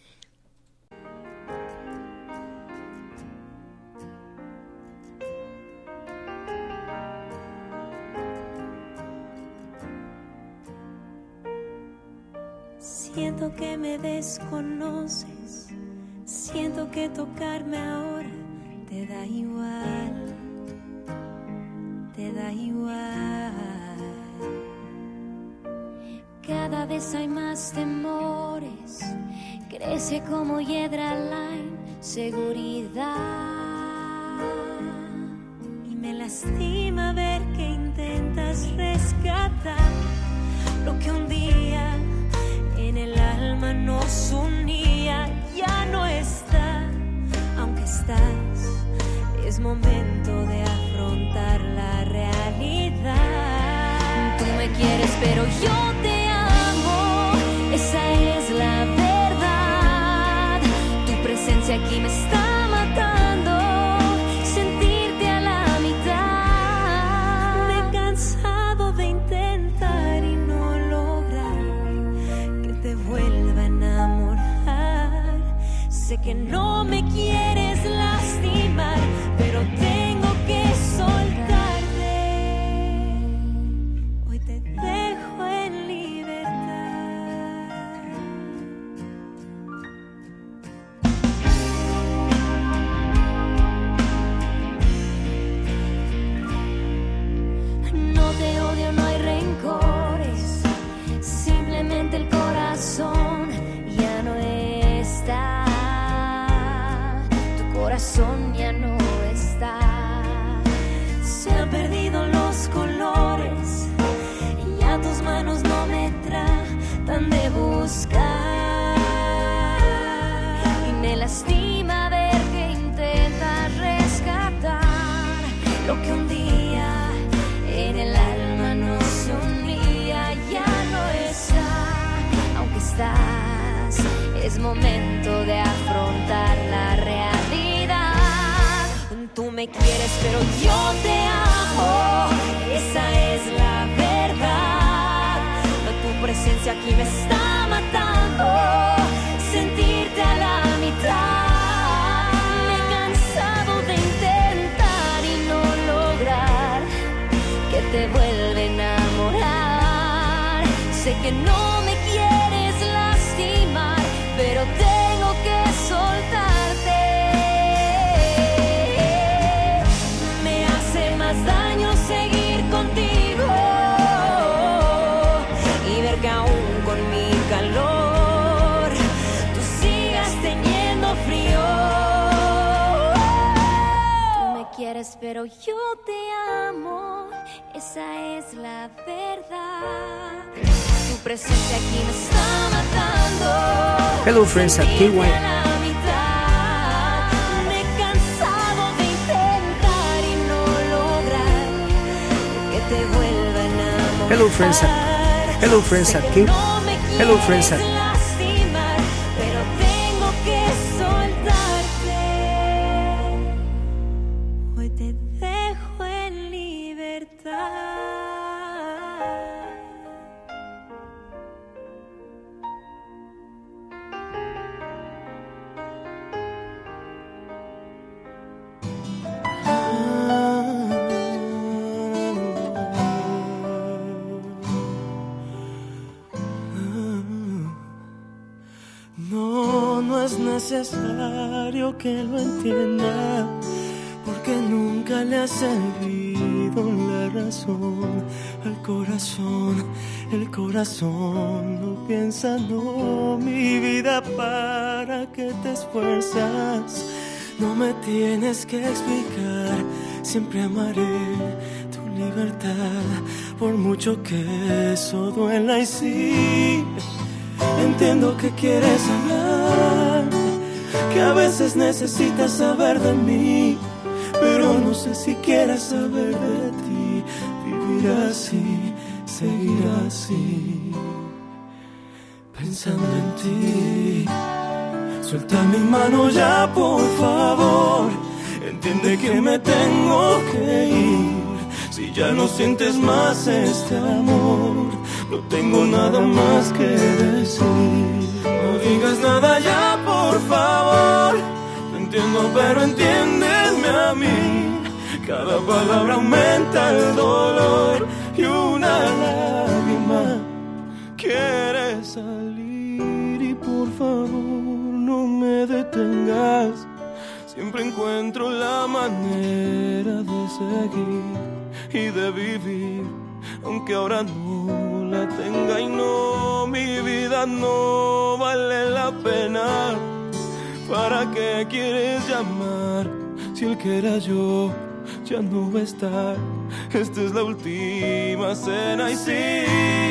Siento que me desconoces, siento que tocarme ahora te da igual, te da igual. Cada vez hay más temores, crece como hiedra la inseguridad. Y me lastima ver que intentas rescatar lo que un día en el alma nos unía. Ya no está, aunque estás, es momento de afrontar la realidad. Tú me quieres pero yo te amo, esa es la verdad. Tu presencia aquí me está matando, sentirte a la mitad. Me he cansado de intentar y no lograr que te vuelva a enamorar. Sé que no me quieres lastimar, pero tengo que soltarte. Hoy te dejo en libertad. No te odio, no hay rencores, simplemente el corazón ya no está. Tu corazón ya no está. Se han perdido los colores, ya tus manos no me tratan de buscar. Y me lastima ver que intentas rescatar lo que un día en el alma nos unía. Ya no está, aunque estás, es momento de afrontar la realidad. Tú me quieres pero yo te amo, esa es la verdad. Tu presencia aquí me está matando, Sé que no me quieres lastimar, pero tengo que soltarte. Me hace más daño seguir contigo y ver que aún con mi calor tú sigas teniendo frío. Tú me quieres, pero yo te amo, esa es la verdad. Tu presencia aquí me está matando. Hello friends at KY. Me he cansado de intentar y no lograr que te vuelva a enamorar. Hello friends at KY. Hello friends at lastimar, pero tengo que soltarte. Hoy te dejo en libertad. No es necesario que lo entienda, porque nunca le ha servido la razón al corazón. El corazón no piensa, no, mi vida, ¿para qué te esfuerzas? No me tienes que explicar, siempre amaré tu libertad, por mucho que eso duela. Y sí, entiendo que quieres hablar, que a veces necesitas saber de mí, pero no sé si quieras saber de ti. Vivir así, seguir así, pensando en ti. Suelta mi mano ya, por favor. Entiende que me tengo que ir. Si ya no sientes más este amor, no tengo nada más que decir. No digas nada ya, por favor. Te entiendo, pero entiéndeme a mí. Cada palabra aumenta el dolor y una lágrima quiere salir. Y por favor, no me detengas. Siempre encuentro la manera de seguir y de vivir, aunque ahora no la tenga. Y no, mi vida no vale la pena. ¿Para qué quieres llamar si el que era yo ya no va a estar? Esta es la última cena. Y sí,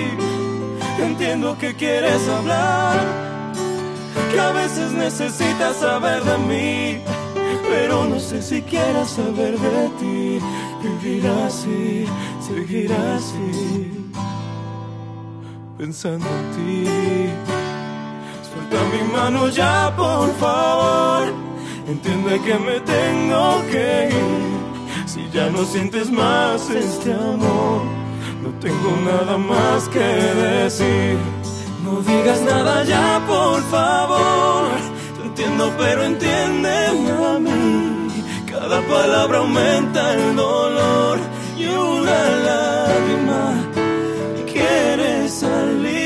entiendo que quieres hablar, que a veces necesitas saber de mí, pero no sé si quieras saber de ti. Vivir así, seguir así, pensando en ti. Suelta mi mano ya, por favor. Entiende que me tengo que ir. Si ya no sientes más este amor, no tengo nada más que decir. No digas nada ya, por favor. Te entiendo, pero entiéndeme a mí. Cada palabra aumenta el dolor y una lágrima quiere salir.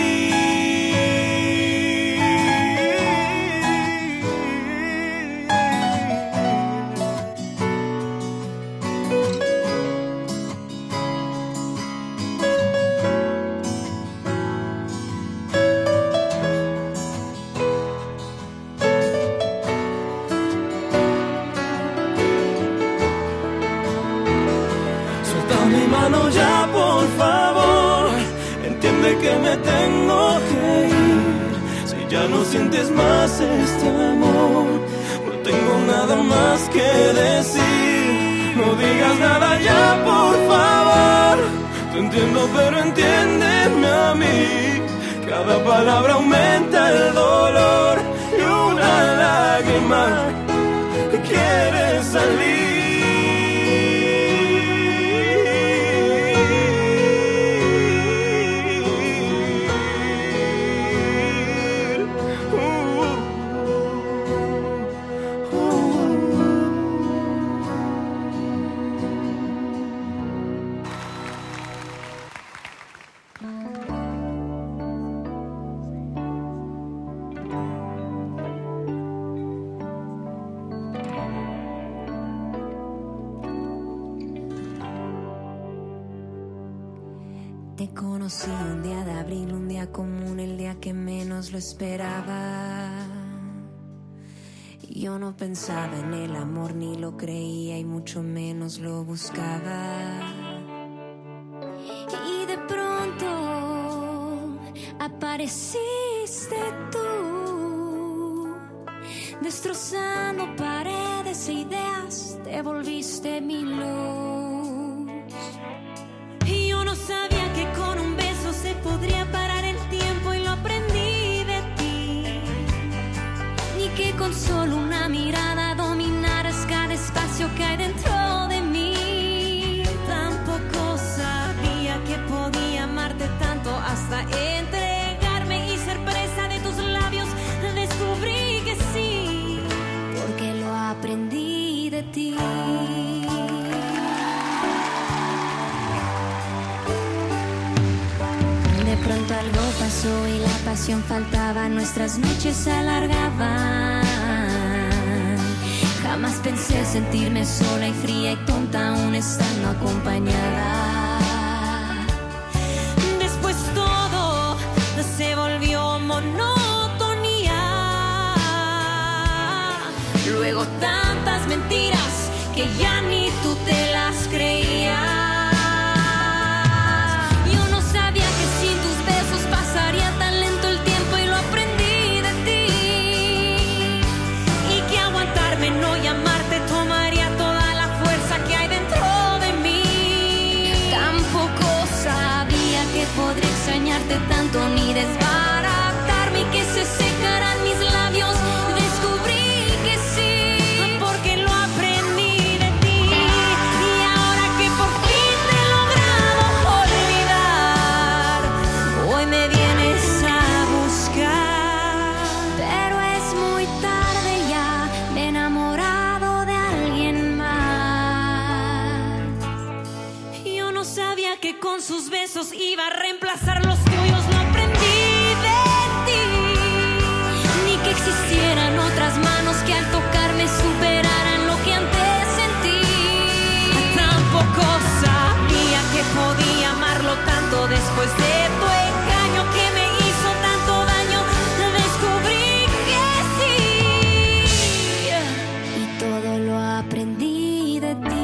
Ya, por favor, entiende que me tengo que ir. Si ya no sientes más este amor, no tengo nada más que decir. No digas nada ya, por favor. Te entiendo, pero entiéndeme a mí. Cada palabra aumenta el dolor y una lágrima que quiere salir. conocí un día de abril, un día común, el día que menos lo esperaba. Yo no pensaba en el amor, ni lo creía y mucho menos lo buscaba. Y de pronto apareciste tú, destrozando paredes e ideas, te volviste mi luz. Y yo no sabía que con un beso se podría parar el tiempo y lo aprendí de ti. Ni que con solo una mirada dominaras cada espacio que hay dentro de mí. Tampoco sabía que podía amarte tanto hasta entregarme y ser presa de tus labios. Descubrí que sí, porque lo aprendí de ti. De pronto algo pasó y la pasión faltaba, nuestras noches se alargaban. Jamás pensé sentirme sola y fría y tonta aún estando acompañada. Después todo se volvió monotonía. Luego tantas mentiras que ya ni tú te las creías. No llamarte tomaría toda la fuerza que hay dentro de mí. Tampoco sabía que podría extrañarte tanto ni desbaratarme y que se secaran mis labios. Descubrí que sí, porque lo aprendí de ti. Y ahora que por fin te he logrado olvidar, hoy me vienes a buscar. Pero es muy tarde ya, me he enamorado de alguien más. Yo no sabía que con sus besos iba a reemplazar los tuyos, lo aprendí de ti. Ni que existieran otras manos que al tocarme superaran lo que antes sentí. Tampoco sabía que podía amarlo tanto después de tu engaño que me hizo tanto daño. Descubrí que sí, y todo lo aprendí de ti.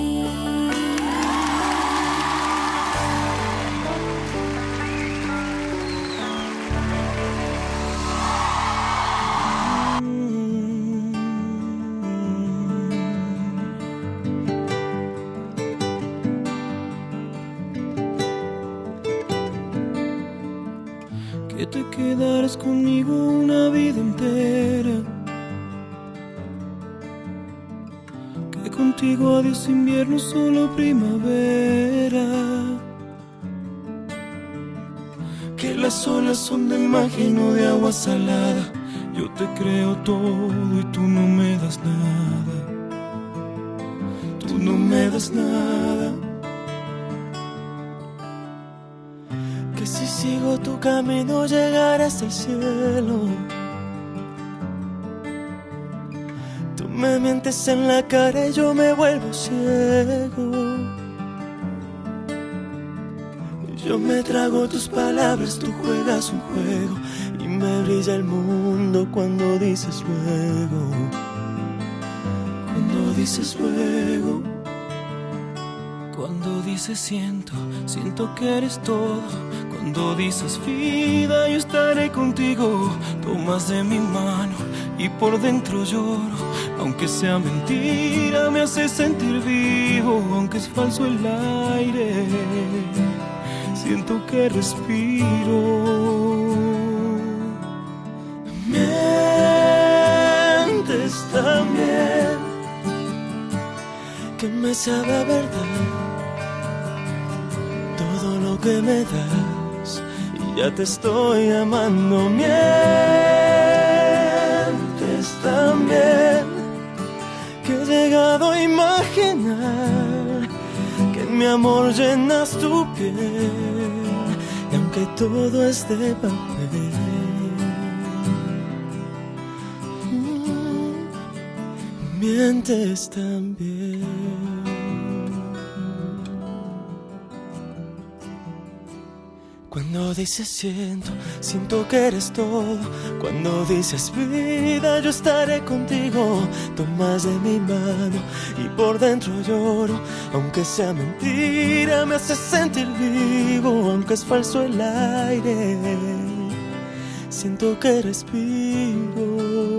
Que te quedaras conmigo una vida entera. Que contigo adiós invierno, solo primavera. Que las olas son de magia y no de agua salada. Yo te creo todo y tú no me das nada. Tú no me das nada. Que si sigo tu camino llegaré hasta el cielo. Tú me mientes en la cara y yo me vuelvo ciego. Yo me trago tus palabras, tú juegas un juego y me brilla el mundo cuando dices luego. Cuando dices luego. Cuando dices siento, siento que eres todo. Cuando dices vida, yo estaré contigo. Tomas de mi mano y por dentro lloro. Aunque sea mentira, me hace sentir vivo. Aunque es falso el aire, siento que respiro. Mientes también, que me sabe a verdad todo lo que me das, y ya te estoy amando. Mientes también, que he llegado a imaginar que en mi amor llenas tu piel, y aunque todo es de papel, mientes también. Cuando dices siento que eres todo. Cuando dices vida, yo estaré contigo. Tomas de mi mano y por dentro lloro. Aunque sea mentira, me hace sentir vivo. Aunque es falso el aire, siento que respiro.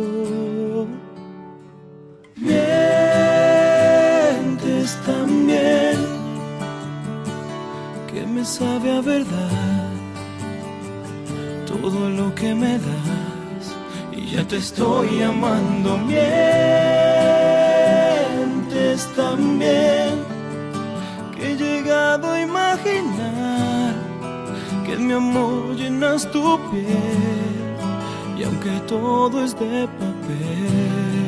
Mientes también, que me sabe a verdad todo lo que me das, y ya te estoy amando. Mientes también, que he llegado a imaginar que en mi amor llenas tu piel, y aunque todo es de papel,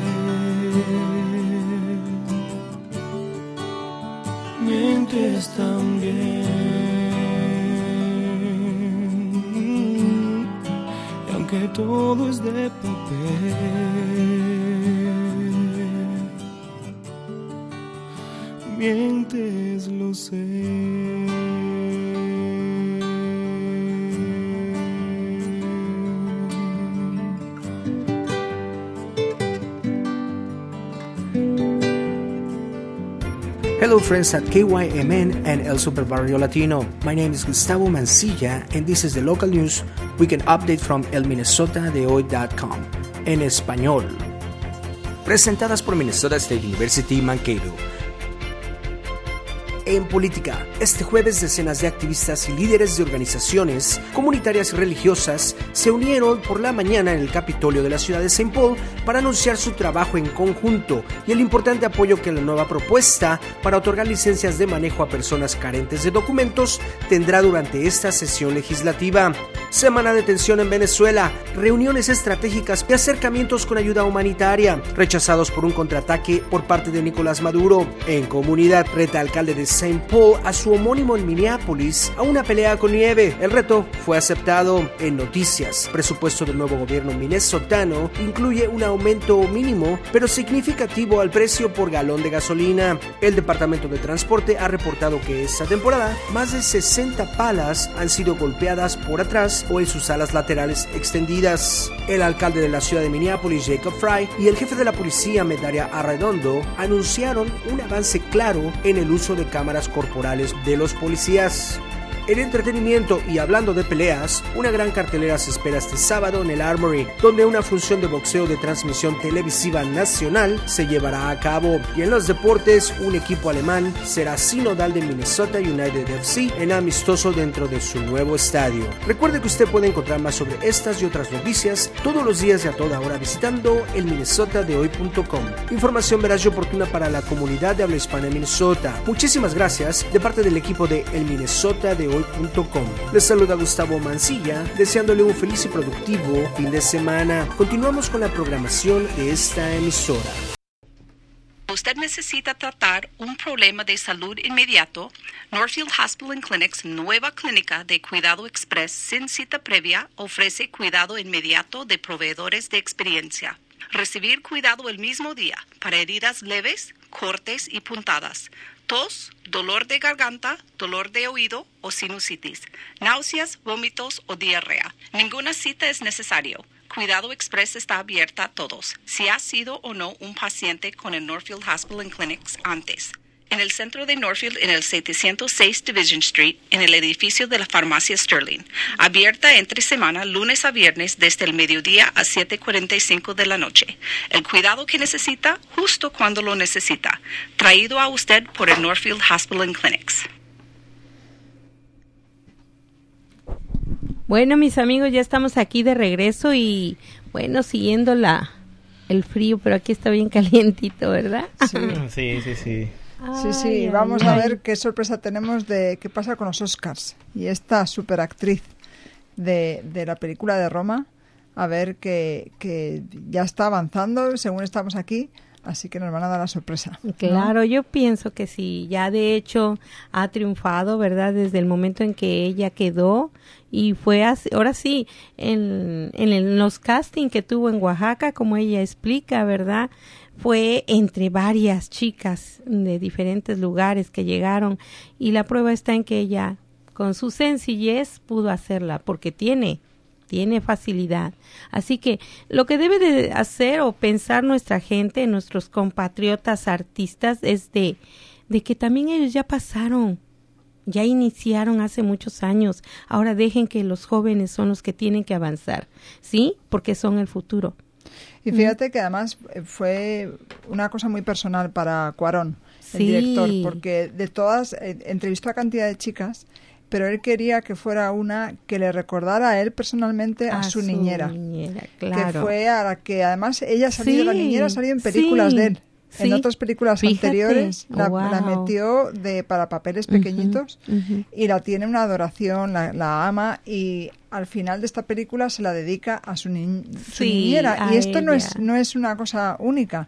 mientes también. Que todo es de papel, mientes, lo sé. Hello friends at KYMN and El Super Barrio Latino. My name is Gustavo Mancilla and this is the local news weekend update from elminnesotadehoy.com en español. Presentadas por Minnesota State University, Mankato. En política, este jueves decenas de activistas y líderes de organizaciones comunitarias y religiosas se unieron por la mañana en el Capitolio de la ciudad de St. Paul para anunciar su trabajo en conjunto y el importante apoyo que la nueva propuesta para otorgar licencias de manejo a personas carentes de documentos tendrá durante esta sesión legislativa. Semana de tensión en Venezuela, reuniones estratégicas y acercamientos con ayuda humanitaria, rechazados por un contraataque por parte de Nicolás Maduro. En comunidad, reta alcalde de St. Paul a su homónimo en Minneapolis a una pelea con nieve. El reto fue aceptado. En noticias, presupuesto del nuevo gobierno minnesotano incluye un aumento mínimo pero significativo al precio por galón de gasolina. El Departamento de Transporte ha reportado que esta temporada más de 60 palas han sido golpeadas por atrás o en sus alas laterales extendidas. El alcalde de la ciudad de Minneapolis, Jacob Frey, y el jefe de la policía, Medaria Arredondo, anunciaron un avance claro en el uso de cámaras corporales de los policías. En entretenimiento y hablando de peleas, una gran cartelera se espera este sábado en el Armory, donde una función de boxeo de transmisión televisiva nacional se llevará a cabo. Y en los deportes, un equipo alemán será sinodal de Minnesota United FC en amistoso dentro de su nuevo estadio. Recuerde que usted puede encontrar más sobre estas y otras noticias todos los días y a toda hora visitando elminnesotadehoy.com. Información veraz y oportuna para la comunidad de habla hispana en Minnesota. Muchísimas gracias de parte del equipo de elminnesotadehoy.com. Les saluda Gustavo Mancilla, deseándole un feliz y productivo fin de semana. Continuamos con la programación de esta emisora. Usted necesita tratar un problema de salud inmediato. Northfield Hospital and Clinic's nueva clínica de cuidado express sin cita previa ofrece cuidado inmediato de proveedores de experiencia. Recibir cuidado el mismo día para heridas leves, cortes y puntadas, tos, dolor de garganta, dolor de oído o sinusitis, náuseas, vómitos o diarrea. Ninguna cita es necesario. Cuidado Express está abierta a todos, si ha sido o no un paciente con el Northfield Hospital and Clinics antes. En el centro de Northfield, en el 706 Division Street, en el edificio de la farmacia Sterling. Abierta entre semana, lunes a viernes, desde el mediodía a 7:45 de la noche. El cuidado que necesita, justo cuando lo necesita. Traído a usted por el Northfield Hospital and Clinics. Bueno, mis amigos, ya estamos aquí de regreso y, bueno, siguiendo el frío, pero aquí está bien calientito, ¿verdad? Sí. Sí, vamos a ver qué sorpresa tenemos de qué pasa con los Oscars. Y esta superactriz de la película de Roma, a ver que ya está avanzando según estamos aquí, así que nos van a dar la sorpresa. Claro, ¿no? Yo pienso que sí, ya de hecho ha triunfado, ¿verdad? Desde el momento en que ella quedó y fue así, ahora sí, en los casting que tuvo en Oaxaca, como ella explica, ¿verdad? Fue entre varias chicas de diferentes lugares que llegaron y la prueba está en que ella con su sencillez pudo hacerla, porque tiene facilidad. Así que lo que debe de hacer o pensar nuestra gente, nuestros compatriotas artistas, es de que también ellos ya pasaron, ya iniciaron hace muchos años. Ahora dejen que los jóvenes son los que tienen que avanzar, ¿sí? Porque son el futuro. Y fíjate que además fue una cosa muy personal para Cuarón, el director, porque de todas, entrevistó a cantidad de chicas, pero él quería que fuera una que le recordara a él personalmente a su niñera, claro. Que fue a la que además ella ha salido, la niñera ha salido en películas de él. En otras películas anteriores la metió para papeles pequeñitos y la tiene una adoración, la ama, y al final de esta película se la dedica a su niñera. Y esto no es una cosa única.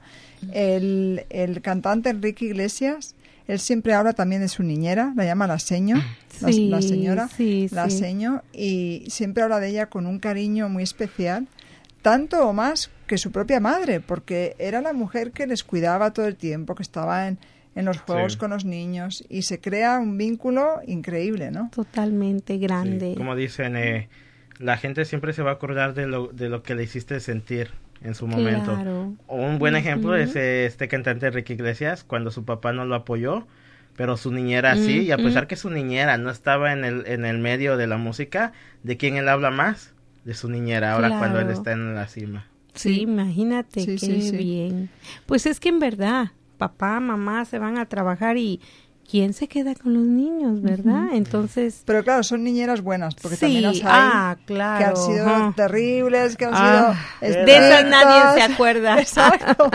El cantante Enrique Iglesias, él siempre habla también de su niñera, la llama la seño, la señora, la seño, y siempre habla de ella con un cariño muy especial, tanto o más que su propia madre, porque era la mujer que les cuidaba todo el tiempo, que estaba en los juegos con los niños, y se crea un vínculo increíble, ¿no? Totalmente grande. Sí, como dicen, la gente siempre se va a acordar de lo que le hiciste sentir en su momento. Claro. Un buen ejemplo es este cantante Enrique Iglesias, cuando su papá no lo apoyó, pero su niñera sí, y a pesar que su niñera no estaba en el medio de la música, ¿de quién él habla más? De su niñera, ahora cuando él está en la cima. Sí, imagínate, qué bien. Pues es que en verdad, papá, mamá se van a trabajar y ¿quién se queda con los niños, verdad? Entonces... Pero claro, son niñeras buenas, porque también las hay claro. que han sido terribles, que han sido... De esas nadie se acuerda. Exacto.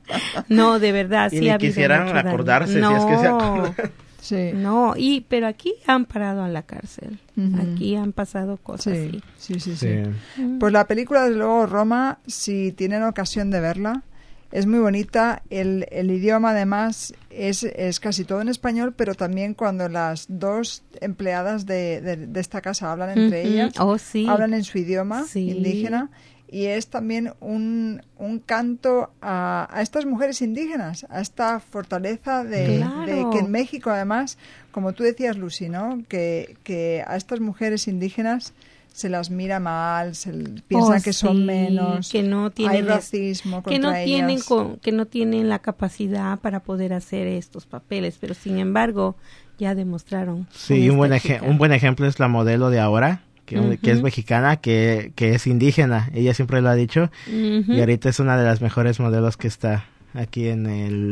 No, de verdad, y ni quisieran acordarse, si es que se acuerdan. Sí. No, pero aquí han parado a la cárcel. Aquí han pasado cosas así. Sí. Pues la película, desde luego, Roma, si tienen ocasión de verla, es muy bonita. El idioma, además, es casi todo en español, pero también cuando las dos empleadas de esta casa hablan entre ellas, hablan en su idioma indígena. Y es también un canto a estas mujeres indígenas, a esta fortaleza de que en México, además, como tú decías, Lucy, ¿no? Que a estas mujeres indígenas se las mira mal, se piensan que son menos, que no tienen hay racismo contra ellas. Que no tienen la capacidad para poder hacer estos papeles, pero sin embargo ya demostraron. Sí, un buen ejemplo es la modelo de ahora, que es mexicana, que es indígena, ella siempre lo ha dicho, y ahorita es una de las mejores modelos que está aquí en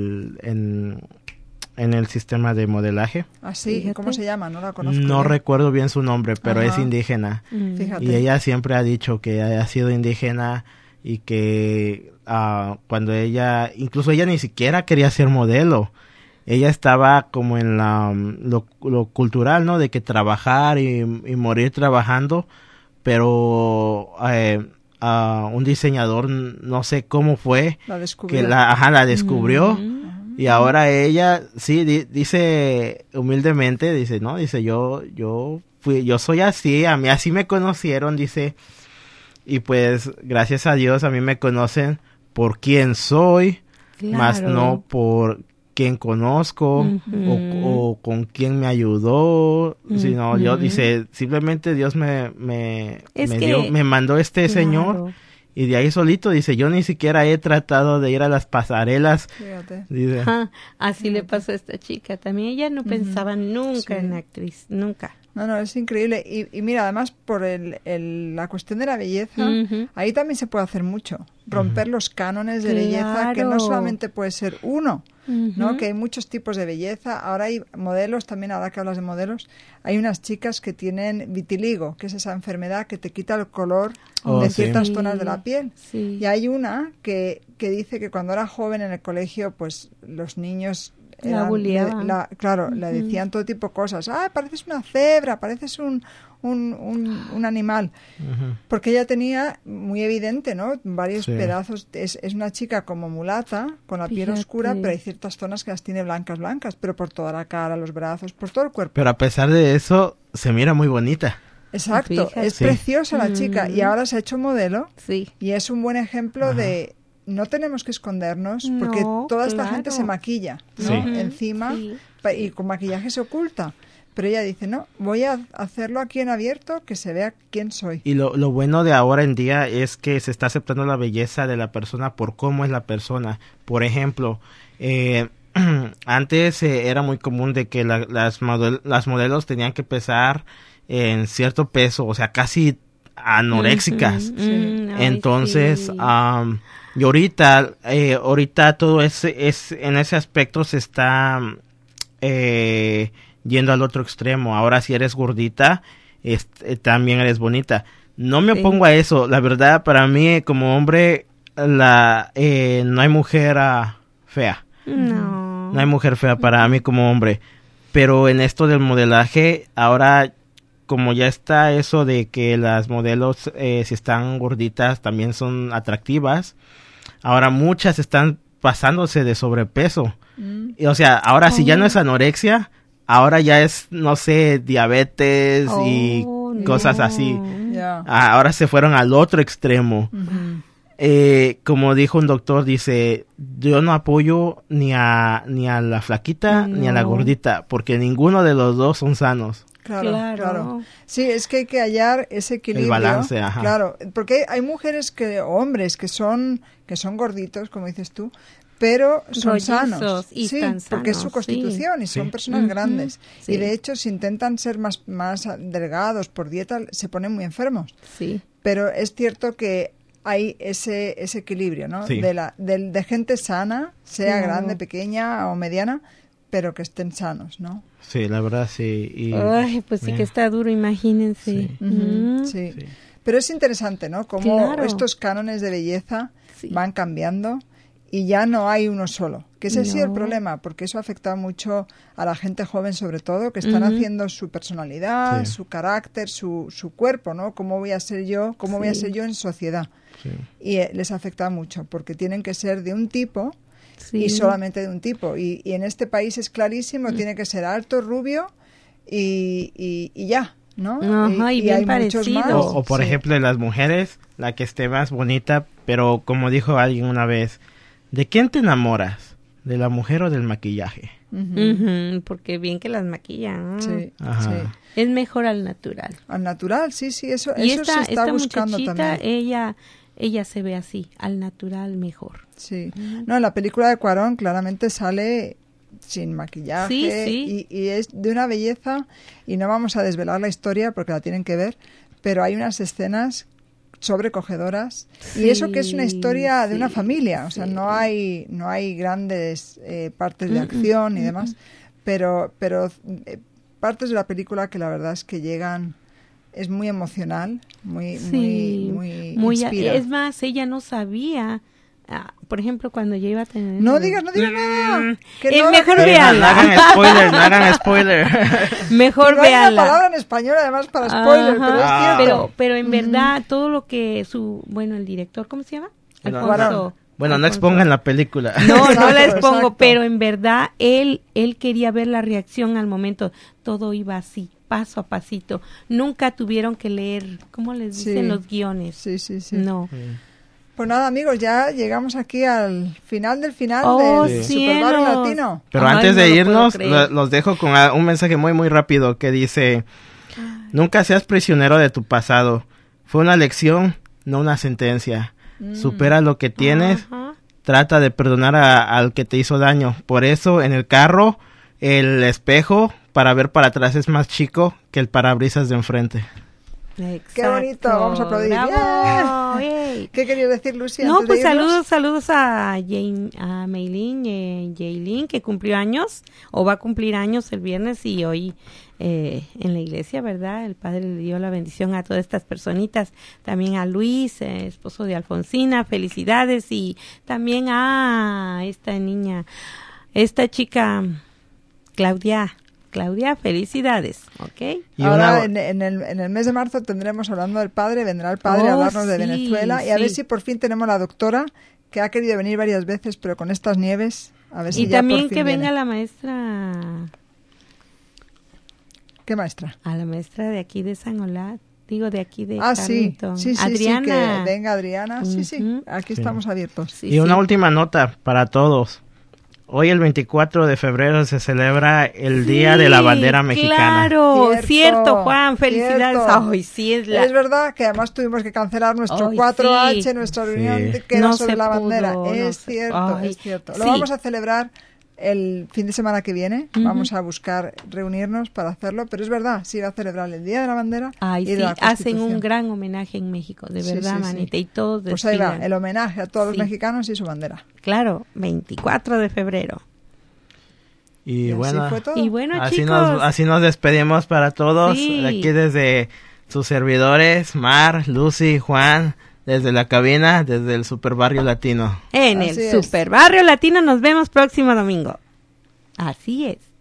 el sistema de modelaje. ¿Ah, sí? ¿Cómo se llama? No la conozco. No recuerdo bien su nombre, pero es indígena. Fíjate. Y ella siempre ha dicho que ha sido indígena y que cuando incluso ella ni siquiera quería ser modelo. Ella estaba como en lo cultural, ¿no? De que trabajar y morir trabajando, pero un diseñador, no sé cómo fue, la descubrió. Que la descubrió. Y ahora ella, sí, dice humildemente, dice, no, dice, yo soy así, a mí así me conocieron, dice, y pues gracias a Dios a mí me conocen por quién soy, más no por quién conozco o con quién me ayudó, sino yo, dice, simplemente Dios me mandó este señor. Y de ahí solito, dice, yo ni siquiera he tratado de ir a las pasarelas. Fíjate. Dice. Así le pasó a esta chica. También ella no pensaba nunca en actriz, nunca. No, es increíble. Y mira, además, por la cuestión de la belleza, ahí también se puede hacer mucho. Romper los cánones de belleza, que no solamente puede ser uno, ¿no? Que hay muchos tipos de belleza. Ahora hay modelos, también ahora que hablas de modelos, hay unas chicas que tienen vitiligo, que es esa enfermedad que te quita el color de ciertas zonas de la piel. Sí. Y hay una que dice que cuando era joven en el colegio, pues los niños... La bulleaban. Le decían todo tipo de cosas. Pareces una cebra, pareces un animal. Porque ella tenía muy evidente, ¿no? Varios pedazos. Es una chica como mulata, con la piel oscura, pero hay ciertas zonas que las tiene blancas, pero por toda la cara, los brazos, por todo el cuerpo. Pero a pesar de eso, se mira muy bonita. Exacto, es preciosa la chica. Y ahora se ha hecho modelo. Sí. Y es un buen ejemplo de... No tenemos que escondernos porque toda esta gente se maquilla, ¿no? Encima y con maquillaje se oculta. Pero ella dice, no, voy a hacerlo aquí en abierto, que se vea quién soy. Y lo bueno de ahora en día es que se está aceptando la belleza de la persona por cómo es la persona. Por ejemplo, antes era muy común de que las modelos tenían que pesar en cierto peso, o sea, casi anoréxicas. Entonces, y ahorita todo es en ese aspecto se está yendo al otro extremo. Ahora si eres gordita, también eres bonita. No me opongo a eso. La verdad, para mí como hombre, no hay mujer fea. No hay mujer fea para mí como hombre. Pero en esto del modelaje, ahora como ya está eso de que las modelos, si están gorditas, también son atractivas. Ahora muchas están pasándose de sobrepeso. Y, o sea, ahora si ya no es anorexia, ahora ya es, no sé, diabetes y cosas así. Ahora se fueron al otro extremo. Como dijo un doctor, dice, yo no apoyo ni a la flaquita ni a la gordita, porque ninguno de los dos son sanos. Claro. Sí, es que hay que hallar ese equilibrio. El balance, ajá. Claro, porque hay mujeres o hombres que son gorditos, como dices tú, pero son sanos. Y sí, porque es su constitución y son personas grandes. Y de hecho, si intentan ser más delgados por dieta, se ponen muy enfermos. Pero es cierto que hay ese equilibrio, ¿no? Sí. De gente sana, sea grande, pequeña o mediana, pero que estén sanos, ¿no? Sí, la verdad, sí. Ay, pues sí que está duro, imagínense. Sí. Pero es interesante, ¿no? Cómo estos cánones de belleza van cambiando y ya no hay uno solo. Que ese ha sido el problema, porque eso ha afectado mucho a la gente joven, sobre todo, que están haciendo su personalidad, su carácter, su cuerpo, ¿no? ¿Cómo voy a ser yo? ¿Cómo voy a ser yo en sociedad? Y les afecta mucho, porque tienen que ser de un tipo y solamente de un tipo. Y en este país es clarísimo, tiene que ser alto, rubio y ya, ¿no? Ajá, y bien hay parecido. muchos más. O por ejemplo, de las mujeres, la que esté más bonita, pero como dijo alguien una vez, ¿de quién te enamoras? ¿De la mujer o del maquillaje? Porque bien que las maquillan. Sí. Es mejor al natural. Al natural, sí, eso Y se está buscando muchachita, también. ella se ve así, al natural mejor. Sí. No, en la película de Cuarón claramente sale sin maquillaje y es de una belleza, y no vamos a desvelar la historia porque la tienen que ver, pero hay unas escenas sobrecogedoras y eso que es una historia de una familia, o sea, no hay grandes partes de acción y demás, pero partes de la película que la verdad es que llegan, es muy emocional, muy inspira. Es más, ella no sabía, por ejemplo, cuando yo iba a tener... No digas nada. Mejor véanla. No hagan spoiler. Mejor no véanla. Hay una palabra en español además para spoiler, pero es cierto. Pero en verdad, todo lo que el director, ¿cómo se llama? Alfonso. Bueno, no expongan la película. No la expongo, pero en verdad él quería ver la reacción al momento. Todo iba así, paso a pasito. Nunca tuvieron que leer, ¿cómo les dicen los guiones? Sí. No. Pues nada, amigos, ya llegamos aquí al final del Super Barrio Latino. Pero antes de irnos, los dejo con un mensaje muy, muy rápido que dice: nunca seas prisionero de tu pasado. Fue una lección, no una sentencia. Supera lo que tienes, trata de perdonar al que te hizo daño. Por eso, en el carro, el espejo para ver para atrás es más chico que el parabrisas de enfrente. Exacto. Qué bonito, vamos a aplaudir. ¡Bravo! ¿Qué querías decir, Lucy? No, pues saludos a Jaylin, que cumplió años, o va a cumplir años el viernes, y hoy en la iglesia, ¿verdad? El Padre le dio la bendición a todas estas personitas, también a Luis, esposo de Alfonsina, felicidades, y también a esta chica, Claudia, felicidades, ¿ok? Ahora en el mes de marzo tendremos, hablando del padre, vendrá el padre a hablarnos de Venezuela y a ver si por fin tenemos la doctora, que ha querido venir varias veces, pero con estas nieves, a ver si y ya también por fin que viene. venga la maestra. ¿Qué maestra? A la maestra de aquí de San Olá, de aquí de Carrington. Sí, Adriana. que venga Adriana, aquí estamos abiertos. Y una última nota para todos. Hoy el 24 de febrero se celebra el Día de la Bandera Mexicana. Claro, cierto, Juan, felicidades. Cierto. Ay, sí, Es verdad que además tuvimos que cancelar nuestro 4H, nuestra reunión que era sobre la bandera. Es cierto. Lo vamos a celebrar el fin de semana que viene. Vamos a buscar reunirnos para hacerlo, pero es verdad, sí va a celebrar el Día de la Bandera. Ay, y de la hacen un gran homenaje en México, de verdad, manita, y todos pues ahí va, el homenaje a todos los mexicanos y su bandera. Claro, 24 de febrero. Y bueno, chicos, así nos despedimos para todos, aquí desde sus servidores, Mar, Lucy, Juan, desde la cabina, desde el Super Barrio Latino. En el Super Barrio Latino nos vemos próximo domingo. Así es.